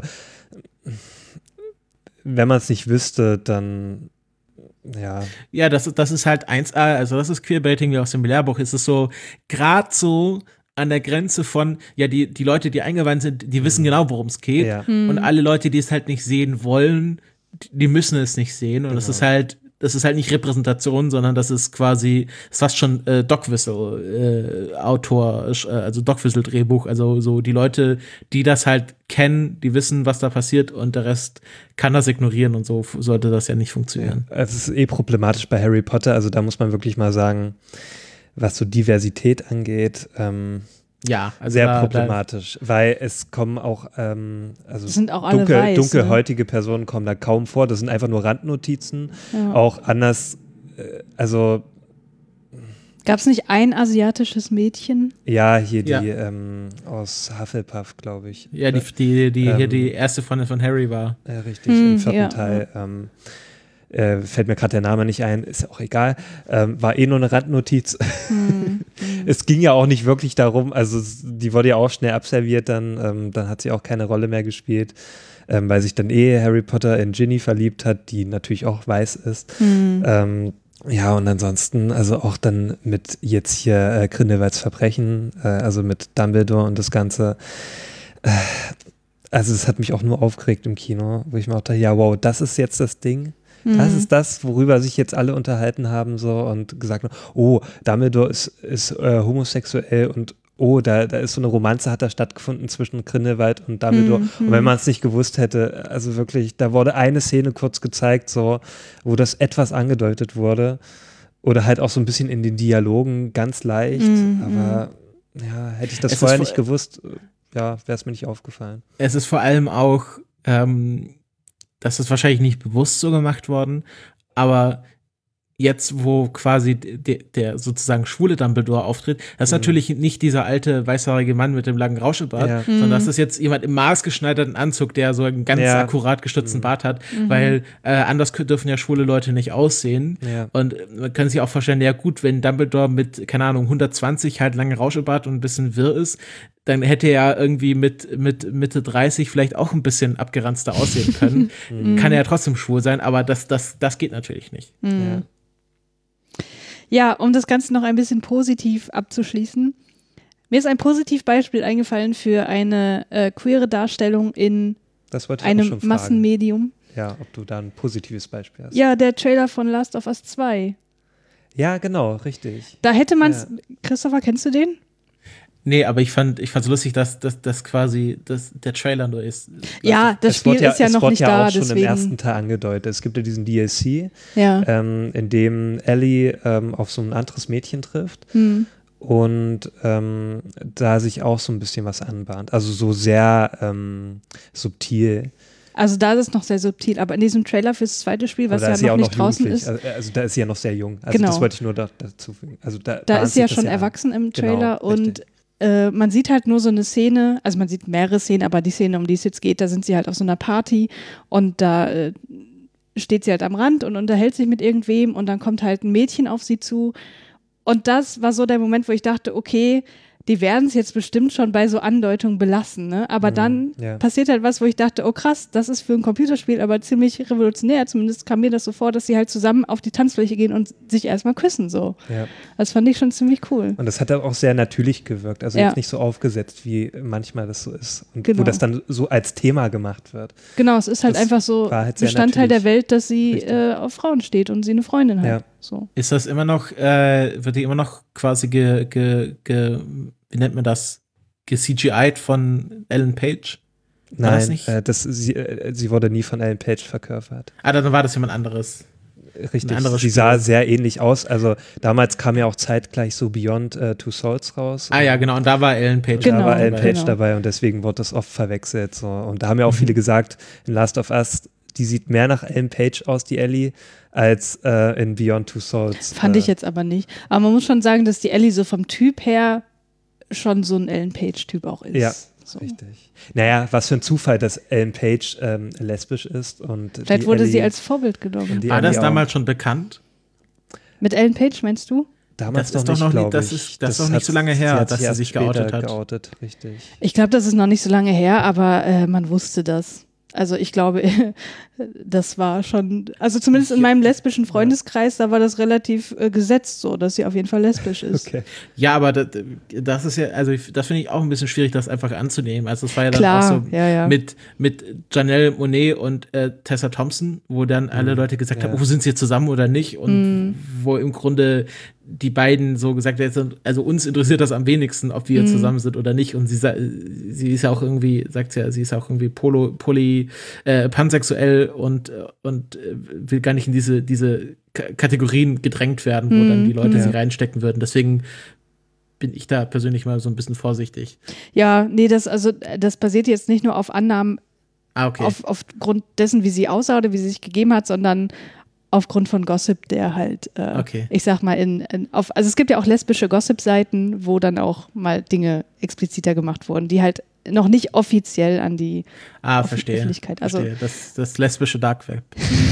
wenn man es nicht wüsste, dann ja. Ja, das, das ist halt eins A, also das ist Queerbaiting wie aus dem Lehrbuch. Es ist so, gerade so an der Grenze von, ja, die, die Leute, die eingeweiht sind, die wissen mhm. genau, worum es geht. Ja. Mhm. Und alle Leute, die es halt nicht sehen wollen, die müssen es nicht sehen. Und es genau. ist halt, das ist halt nicht Repräsentation, sondern das ist quasi, das ist fast schon äh, Dogwhistle äh, Autor, äh, also Dogwhistle Drehbuch, also so die Leute, die das halt kennen, die wissen, was da passiert und der Rest kann das ignorieren und so sollte das ja nicht funktionieren. Ja, es ist eh problematisch bei Harry Potter, also da muss man wirklich mal sagen, was so Diversität angeht, ähm, ja, also sehr da, problematisch, da, weil es kommen auch, ähm, also sind auch alle dunkel, weiß, dunkelhäutige ne? Personen kommen da kaum vor, das sind einfach nur Randnotizen, ja. auch anders, äh, also gab es nicht ein asiatisches Mädchen? Ja, hier die ja. ähm, aus Hufflepuff, glaube ich. Ja, die, die, die ähm, hier die erste von, von Harry war. Äh, richtig, hm, im vierten ja, Teil. Ja. Ähm, Äh, fällt mir gerade der Name nicht ein, ist ja auch egal, ähm, war eh nur eine Randnotiz. Mm, mm. Es ging ja auch nicht wirklich darum, also die wurde ja auch schnell abserviert, dann, ähm, dann hat sie auch keine Rolle mehr gespielt, ähm, weil sich dann eh Harry Potter in Ginny verliebt hat, die natürlich auch weiß ist. Mm. Ähm, ja, und ansonsten, also auch dann mit jetzt hier äh, Grindelwalds Verbrechen, äh, also mit Dumbledore und das Ganze, äh, also es hat mich auch nur aufgeregt im Kino, wo ich mir auch dachte, ja wow, das ist jetzt das Ding. Das ist das, worüber sich jetzt alle unterhalten haben so und gesagt haben, oh, Dumbledore ist, ist äh, homosexuell und oh, da, da ist so eine Romanze, hat da stattgefunden zwischen Grindelwald und Dumbledore. Mm, und wenn man es nicht gewusst hätte, also wirklich, da wurde eine Szene kurz gezeigt, so, wo das etwas angedeutet wurde oder halt auch so ein bisschen in den Dialogen ganz leicht, mm, aber ja, hätte ich das es vorher nicht gewusst, ja, wäre es mir nicht aufgefallen. Es ist vor allem auch ähm das ist wahrscheinlich nicht bewusst so gemacht worden, aber jetzt, wo quasi de, der sozusagen schwule Dumbledore auftritt, das ist mhm. natürlich nicht dieser alte weißhaarige Mann mit dem langen Rauschebart, ja. sondern das ist jetzt jemand im maßgeschneiderten Anzug, der so einen ganz ja. akkurat gestutzten mhm. Bart hat, mhm. weil äh, anders dürfen ja schwule Leute nicht aussehen. Ja. Und man kann sich auch vorstellen, ja gut, wenn Dumbledore mit, keine Ahnung, hundertzwanzig halt lange Rauschebart und ein bisschen wirr ist, dann hätte er irgendwie mit, mit Mitte dreißig vielleicht auch ein bisschen abgeranzter aussehen können. Kann er ja trotzdem schwul sein, aber das, das, das geht natürlich nicht. Mhm. Ja. Ja, um das Ganze noch ein bisschen positiv abzuschließen. Mir ist ein Positivbeispiel eingefallen für eine äh, queere Darstellung in einem Massenmedium. Ja, ob du da ein positives Beispiel hast. Ja, der Trailer von Last of Us zwei. Ja, genau, richtig. Da hätte man es, ja. Christopher, kennst du den? Nee, aber ich fand ich fand's lustig, dass das quasi dass der Trailer nur ist. Ja, das Es Spiel wurde ja, ist ja es noch wurde nicht ja da, auch schon deswegen. im ersten Teil angedeutet. Es gibt ja diesen D L C, Ja. ähm, in dem Ellie ähm, auf so ein anderes Mädchen trifft Hm. und ähm, da sich auch so ein bisschen was anbahnt. Also so sehr ähm, subtil. Also da ist es noch sehr subtil, aber in diesem Trailer fürs zweite Spiel, was Aber da ja ist sie noch auch nicht noch draußen jugendlich. ist, Also, also da ist sie ja noch sehr jung. Also Genau. das wollte ich nur da, dazu fügen. Also da da bahnt ist sie ja sich das schon an. erwachsen im Genau, Trailer und richtig. äh, man sieht halt nur so eine Szene, also man sieht mehrere Szenen, aber die Szene, um die es jetzt geht, da sind sie halt auf so einer Party und da äh, steht sie halt am Rand und unterhält sich mit irgendwem und dann kommt halt ein Mädchen auf sie zu und das war so der Moment, wo ich dachte, okay, die werden es jetzt bestimmt schon bei so Andeutungen belassen, ne? Aber Mhm, dann ja. passiert passiert halt was, wo ich dachte, oh krass, das ist für ein Computerspiel aber ziemlich revolutionär, zumindest kam mir das so vor, dass sie halt zusammen auf die Tanzfläche gehen und sich erstmal küssen, so. Ja. Das fand ich schon ziemlich cool. Und das hat auch sehr natürlich gewirkt. Also Ja. jetzt nicht so aufgesetzt, wie manchmal das so ist. Und Genau. wo das dann so als Thema gemacht wird. Genau, es ist halt Das einfach so war halt sehr Bestandteil der natürlich. Welt, dass sie Richtig. äh, auf Frauen steht und sie eine Freundin hat. Ja. So. Ist das immer noch, äh, wird die immer noch quasi ge, ge, ge, wie nennt man das? Ge-C G I'd von Ellen Page? War das Nein, nicht? äh, das, sie, äh, sie wurde nie von Ellen Page verkörpert. Ah, dann war das jemand anderes. Richtig, Ein anderes sie Spiel. sah sehr ähnlich aus. Also damals kam ja auch zeitgleich so Beyond äh, Two Souls raus. Ah ja, genau, und da war Ellen Page. Und Genau, da war Ellen dabei. Page genau. dabei und deswegen wurde das oft verwechselt. So. Und da haben ja auch Mhm. viele gesagt, in Last of Us, die sieht mehr nach Ellen Page aus, die Ellie, als äh, in Beyond Two Souls. Fand äh, ich jetzt aber nicht. Aber man muss schon sagen, dass die Ellie so vom Typ her schon so ein Ellen Page-Typ auch ist. Ja, So. richtig. Naja, was für ein Zufall, dass Ellen Page ähm, lesbisch ist. Und Vielleicht die wurde Ellie, sie als Vorbild genommen. die War Ellie das auch. damals schon bekannt? Mit Ellen Page meinst du? Damals Das ist noch doch nicht, noch nicht- glaube das ich. ist- das ist doch nicht hat- so lange her, hat dass sie erst sich später geoutet hat. geoutet, richtig. Ich glaube, das ist noch nicht so lange her, aber äh, man wusste das. Also ich glaube, das war schon, also zumindest in meinem lesbischen Freundeskreis, da war das relativ äh, gesetzt so, dass sie auf jeden Fall lesbisch ist. Okay. Ja, aber das, das ist ja, also ich, das finde ich auch ein bisschen schwierig, das einfach anzunehmen. Also es war ja dann Klar, auch so ja, ja. mit, mit Janelle Monáe und äh, Tessa Thompson, wo dann alle Mhm, Leute gesagt ja. haben, oh, sind sie jetzt zusammen oder nicht? Und Mhm. wo im Grunde die beiden so gesagt haben, also uns interessiert das am wenigsten, ob wir Mhm. zusammen sind oder nicht. Und sie, sa- sie ist ja auch irgendwie, sagt sie ja, sie ist auch irgendwie polo, poly, äh, pansexuell und, äh, und äh, will gar nicht in diese, diese K- Kategorien gedrängt werden, wo Mhm, dann die Leute mhm. sie reinstecken würden. Deswegen bin ich da persönlich mal so ein bisschen vorsichtig. Ja, nee, das, also, äh, das basiert jetzt nicht nur auf Annahmen Ah, okay. auf, aufgrund dessen, wie sie aussah oder wie sie sich gegeben hat, sondern aufgrund von Gossip, der halt, äh, Okay. ich sag mal, in, in auf, also es gibt ja auch lesbische Gossip-Seiten, wo dann auch mal Dinge expliziter gemacht wurden, die halt noch nicht offiziell an die ah, Öff- verstehe. Öffentlichkeit, also- verstehe. Das, das lesbische Dark Web.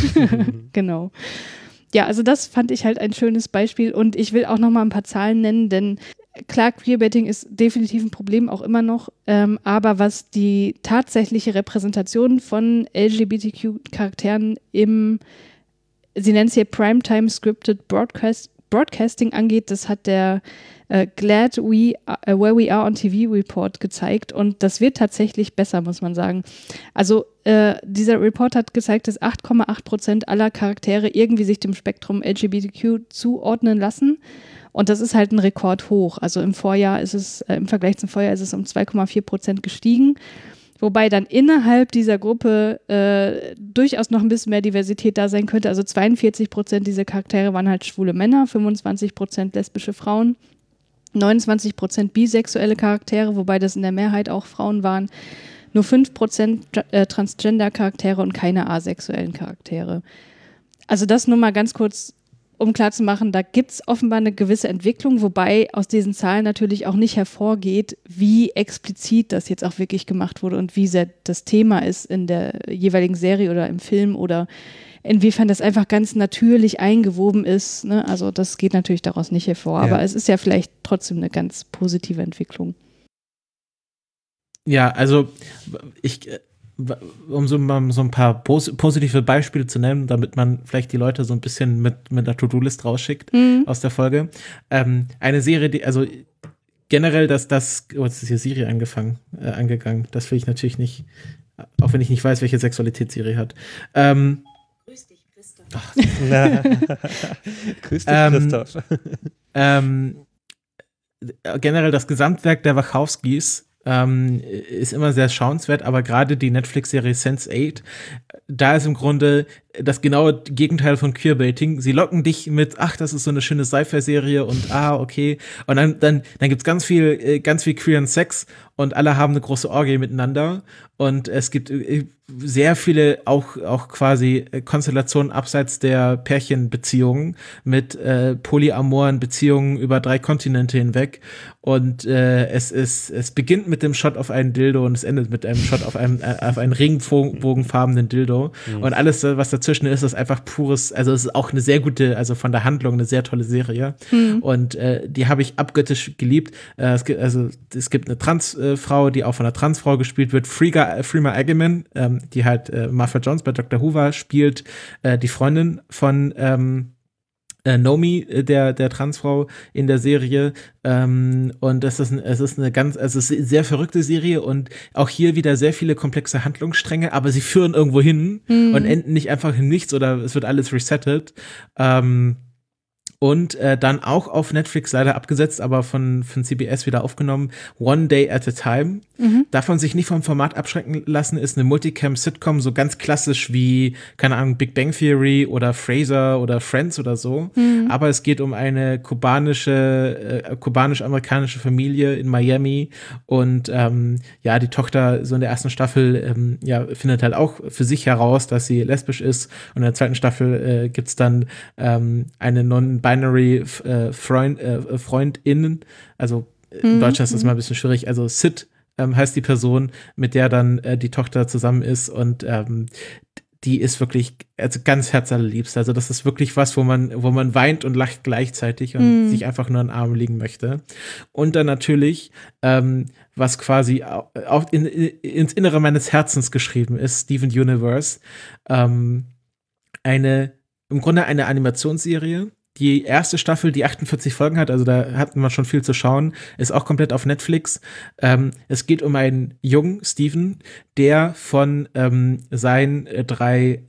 Genau. Ja, also das fand ich halt ein schönes Beispiel und ich will auch noch mal ein paar Zahlen nennen, denn klar, Queerbaiting ist definitiv ein Problem, auch immer noch, ähm, aber was die tatsächliche Repräsentation von L G B T Q-Charakteren im, sie nennt es hier Primetime Scripted Broadcast, Broadcasting angeht, das hat der äh, Glad We, uh, Where We Are on T V Report gezeigt und das wird tatsächlich besser, muss man sagen. Also äh, dieser Report hat gezeigt, dass acht Komma acht Prozent aller Charaktere irgendwie sich dem Spektrum L G B T Q zuordnen lassen und das ist halt ein Rekord hoch. Also im Vorjahr ist es, äh, im Vergleich zum Vorjahr ist es um zwei Komma vier Prozent gestiegen. Wobei dann innerhalb dieser Gruppe äh, durchaus noch ein bisschen mehr Diversität da sein könnte. Also zweiundvierzig Prozent dieser Charaktere waren halt schwule Männer, fünfundzwanzig Prozent lesbische Frauen, neunundzwanzig Prozent bisexuelle Charaktere, wobei das in der Mehrheit auch Frauen waren, nur fünf Prozent äh, Transgender-Charaktere und keine asexuellen Charaktere. Also das nur mal ganz kurz, um klarzumachen, da gibt es offenbar eine gewisse Entwicklung, wobei aus diesen Zahlen natürlich auch nicht hervorgeht, wie explizit das jetzt auch wirklich gemacht wurde und wie sehr das Thema ist in der jeweiligen Serie oder im Film oder inwiefern das einfach ganz natürlich eingewoben ist. Ne? Also das geht natürlich daraus nicht hervor, Ja. aber es ist ja vielleicht trotzdem eine ganz positive Entwicklung. Ja, also ich, äh, um so, mal so ein paar pos positive Beispiele zu nennen, damit man vielleicht die Leute so ein bisschen mit, mit einer To-Do-List rausschickt Mhm. aus der Folge. Ähm, eine Serie, die, also generell, dass das, oh, jetzt ist hier Siri angefangen, äh, angegangen. Das will ich natürlich nicht, auch wenn ich nicht weiß, welche Sexualität Siri hat. Ähm, Na. Grüß dich, Ähm, Christoph. ähm, generell das Gesamtwerk der Wachowskis ähm, ist immer sehr schauenswert, aber gerade die Netflix-Serie sense eight, da ist im Grunde das genaue Gegenteil von Queerbaiting. Sie locken dich mit, ach, das ist so eine schöne Sci-Fi-Serie und ah, okay. Und dann, dann, dann gibt's ganz viel, ganz viel queeren Sex und alle haben eine große Orgie miteinander. Und es gibt sehr viele auch, auch quasi Konstellationen abseits der Pärchenbeziehungen mit äh, polyamoren Beziehungen über drei Kontinente hinweg. Und äh, es ist, es beginnt mit dem Shot auf einen Dildo und es endet mit einem Shot auf einem, äh, auf einen regenbogenfarbenen Dildo. Mhm. Und alles, was dazwischen ist, ist einfach pures, also es ist auch eine sehr gute, also von der Handlung eine sehr tolle Serie. Mhm. Und äh, die habe ich abgöttisch geliebt. Äh, es gibt, also es gibt eine Transfrau, äh, die auch von einer Transfrau gespielt wird, Freema, Freema Agyeman, ähm, die halt äh, Martha Jones bei Doktor Who war, spielt äh, die Freundin von ähm, Äh, Nomi, der, der Transfrau in der Serie. Ähm, und das ist, es ist eine ganz, also es ist eine sehr verrückte Serie und auch hier wieder sehr viele komplexe Handlungsstränge, aber sie führen irgendwo hin mhm. und enden nicht einfach in nichts oder es wird alles resettet. Ähm, Und äh, dann auch auf Netflix leider abgesetzt, aber von, von C B S wieder aufgenommen. One Day at a Time. Mhm. Darf man sich nicht vom Format abschrecken lassen, ist eine Multicam-Sitcom, so ganz klassisch wie, keine Ahnung, Big Bang Theory oder Frasier oder Friends oder so. Mhm. Aber es geht um eine kubanische, äh, kubanisch-amerikanische Familie in Miami. Und ähm, ja, die Tochter so in der ersten Staffel ähm, ja, findet halt auch für sich heraus, dass sie lesbisch ist. Und in der zweiten Staffel äh, gibt's dann ähm, eine non-binary äh, Freund, äh, FreundInnen, also in mhm. Deutschland ist das mal ein bisschen schwierig, also Sid ähm, heißt die Person, mit der dann äh, die Tochter zusammen ist und ähm, die ist wirklich also ganz herzallerliebst. Also das ist wirklich was, wo man wo man weint und lacht gleichzeitig und mhm. sich einfach nur in den Arm liegen möchte. Und dann natürlich, ähm, was quasi auch in, in, ins Innere meines Herzens geschrieben ist, Steven Universe, ähm, eine im Grunde eine Animationsserie. Die erste Staffel, die achtundvierzig Folgen hat, also da hatten wir schon viel zu schauen, ist auch komplett auf Netflix. Ähm, es geht um einen jungen Steven, der von ähm, seinen äh, drei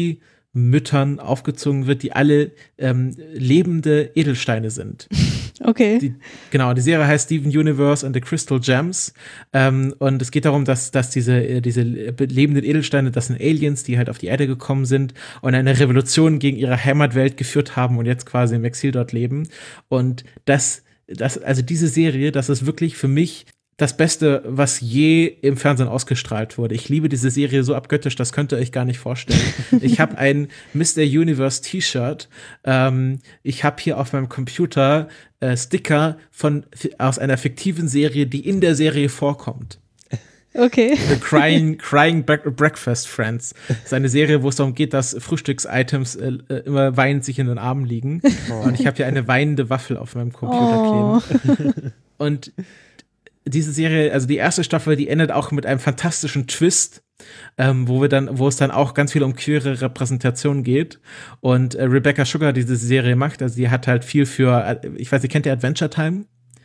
Ziehmüttern aufgezogen wird, die alle ähm, lebende Edelsteine sind. Okay. Die, genau, die Serie heißt Steven Universe and the Crystal Gems. Ähm, und es geht darum, dass, dass diese, diese lebenden Edelsteine, das sind Aliens, die halt auf die Erde gekommen sind und eine Revolution gegen ihre Heimatwelt geführt haben und jetzt quasi im Exil dort leben. Und das, das, also diese Serie, das ist wirklich für mich das Beste, was je im Fernsehen ausgestrahlt wurde. Ich liebe diese Serie so abgöttisch, das könnt ihr euch gar nicht vorstellen. Ich habe ein Mister Universe T-Shirt. Ähm, ich habe hier auf meinem Computer äh, Sticker von aus einer fiktiven Serie, die in der Serie vorkommt. Okay. The Crying, Crying Breakfast Friends. Das ist eine Serie, wo es darum geht, dass Frühstücksitems äh, immer weinend sich in den Armen liegen. Oh. Und ich habe hier eine weinende Waffel auf meinem Computer kleben. Oh. Und diese Serie, also die erste Staffel, die endet auch mit einem fantastischen Twist, ähm, wo wir dann, wo es dann auch ganz viel um queere Repräsentation geht. Und äh, Rebecca Sugar diese Serie macht, also die hat halt viel für, äh, ich weiß nicht, kennt ihr Adventure Time?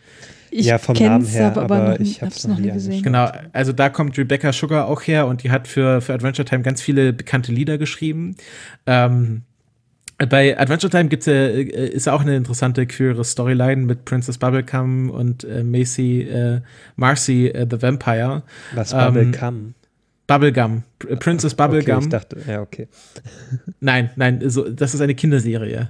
Ich ja, vom Namen her, aber, aber noch, ich habe es noch nie gesehen. Genau, also da kommt Rebecca Sugar auch her und die hat für, für Adventure Time ganz viele bekannte Lieder geschrieben. Ähm, Bei Adventure Time gibt's ja, ist ja auch eine interessante queere Storyline mit Princess Bubblegum und äh, Macy, äh, Marcy äh, the Vampire. Was, Bubblegum? Ähm, Bubblegum. Princess Bubblegum. Okay, ich dachte, ja, okay. Nein, nein, so, das ist eine Kinderserie.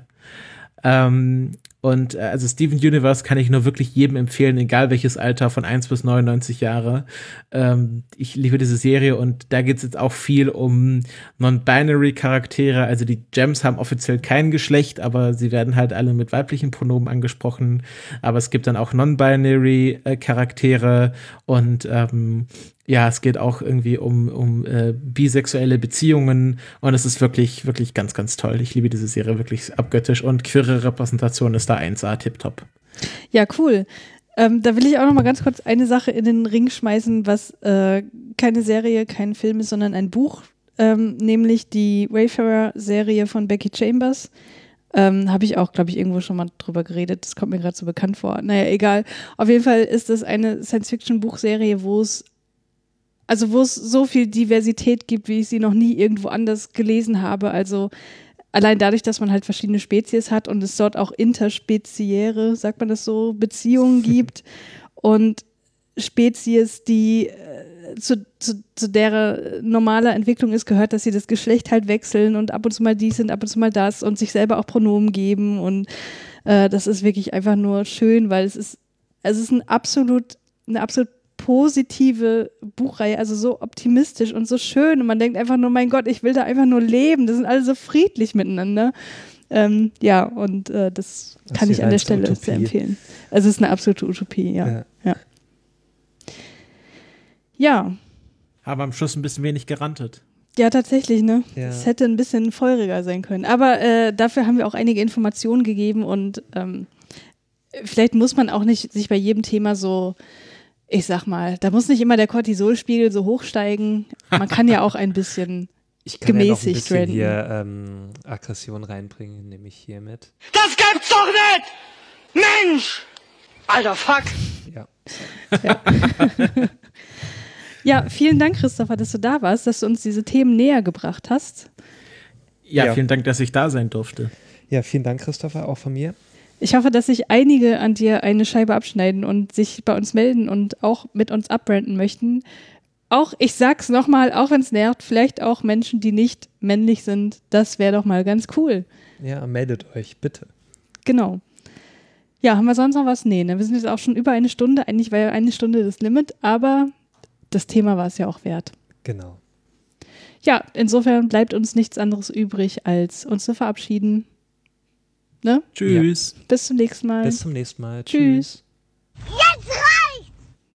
Ähm, und äh, also Steven Universe kann ich nur wirklich jedem empfehlen, egal welches Alter, von eins bis neunundneunzig Jahre. Ähm, ich liebe diese Serie und da geht es jetzt auch viel um Non-Binary-Charaktere. Also die Gems haben offiziell kein Geschlecht, aber sie werden halt alle mit weiblichen Pronomen angesprochen. Aber es gibt dann auch Non-Binary-Charaktere und ähm, ja, es geht auch irgendwie um, um äh, bisexuelle Beziehungen und es ist wirklich, wirklich ganz, ganz toll. Ich liebe diese Serie wirklich abgöttisch und queere Repräsentation ist da eins A tipptopp. Ja, cool. Ähm, da will ich auch noch mal ganz kurz eine Sache in den Ring schmeißen, was äh, keine Serie, kein Film ist, sondern ein Buch, ähm, nämlich die Wayfarer-Serie von Becky Chambers. Ähm, habe ich auch, glaube ich, irgendwo schon mal drüber geredet. Das kommt mir gerade so bekannt vor. Naja, egal. Auf jeden Fall ist das eine Science-Fiction-Buchserie, wo es Also wo es so viel Diversität gibt, wie ich sie noch nie irgendwo anders gelesen habe. Also allein dadurch, dass man halt verschiedene Spezies hat und es dort auch interspeziäre, sagt man das so, Beziehungen gibt und Spezies, die äh, zu, zu, zu deren normaler Entwicklung ist, gehört, dass sie das Geschlecht halt wechseln und ab und zu mal dies und ab und zu mal das und sich selber auch Pronomen geben und äh, das ist wirklich einfach nur schön, weil es ist, es ist ein absolut, eine absolut positive Buchreihe, also so optimistisch und so schön und man denkt einfach nur, mein Gott, ich will da einfach nur leben, das sind alle so friedlich miteinander. Ähm, ja, und äh, das, das kann ich an der Stelle Utopie. Sehr empfehlen. Also es ist eine absolute Utopie, ja. ja. ja. Ja. Haben am Schluss ein bisschen wenig gerantet. Ja, tatsächlich, ne? Ja. Es hätte ein bisschen feuriger sein können. Aber äh, dafür haben wir auch einige Informationen gegeben und ähm, vielleicht muss man auch nicht sich bei jedem Thema so, ich sag mal, da muss nicht immer der Cortisolspiegel so hochsteigen. Man kann ja auch ein bisschen ich kann gemäßigt ja noch ein bisschen reden. hier ähm, Aggression reinbringen, nehme ich hier mit. Das gibt's doch nicht! Mensch! Alter, fuck! Ja. Ja. Ja, vielen Dank, Christopher, dass du da warst, dass du uns diese Themen näher gebracht hast. Ja, Ja. vielen Dank, dass ich da sein durfte. Ja, vielen Dank, Christopher, auch von mir. Ich hoffe, dass sich einige an dir eine Scheibe abschneiden und sich bei uns melden und auch mit uns abbranden möchten. Auch, ich sag's nochmal, auch wenn es nervt, vielleicht auch Menschen, die nicht männlich sind. Das wäre doch mal ganz cool. Ja, meldet euch, bitte. Genau. Ja, haben wir sonst noch was? Nee, ne? Wir sind jetzt auch schon über eine Stunde. Eigentlich war ja eine Stunde das Limit, aber das Thema war es ja auch wert. Genau. Ja, insofern bleibt uns nichts anderes übrig, als uns zu verabschieden. Ne? Tschüss. Bis zum nächsten Mal. Bis zum nächsten Mal. Tschüss. Tschüss.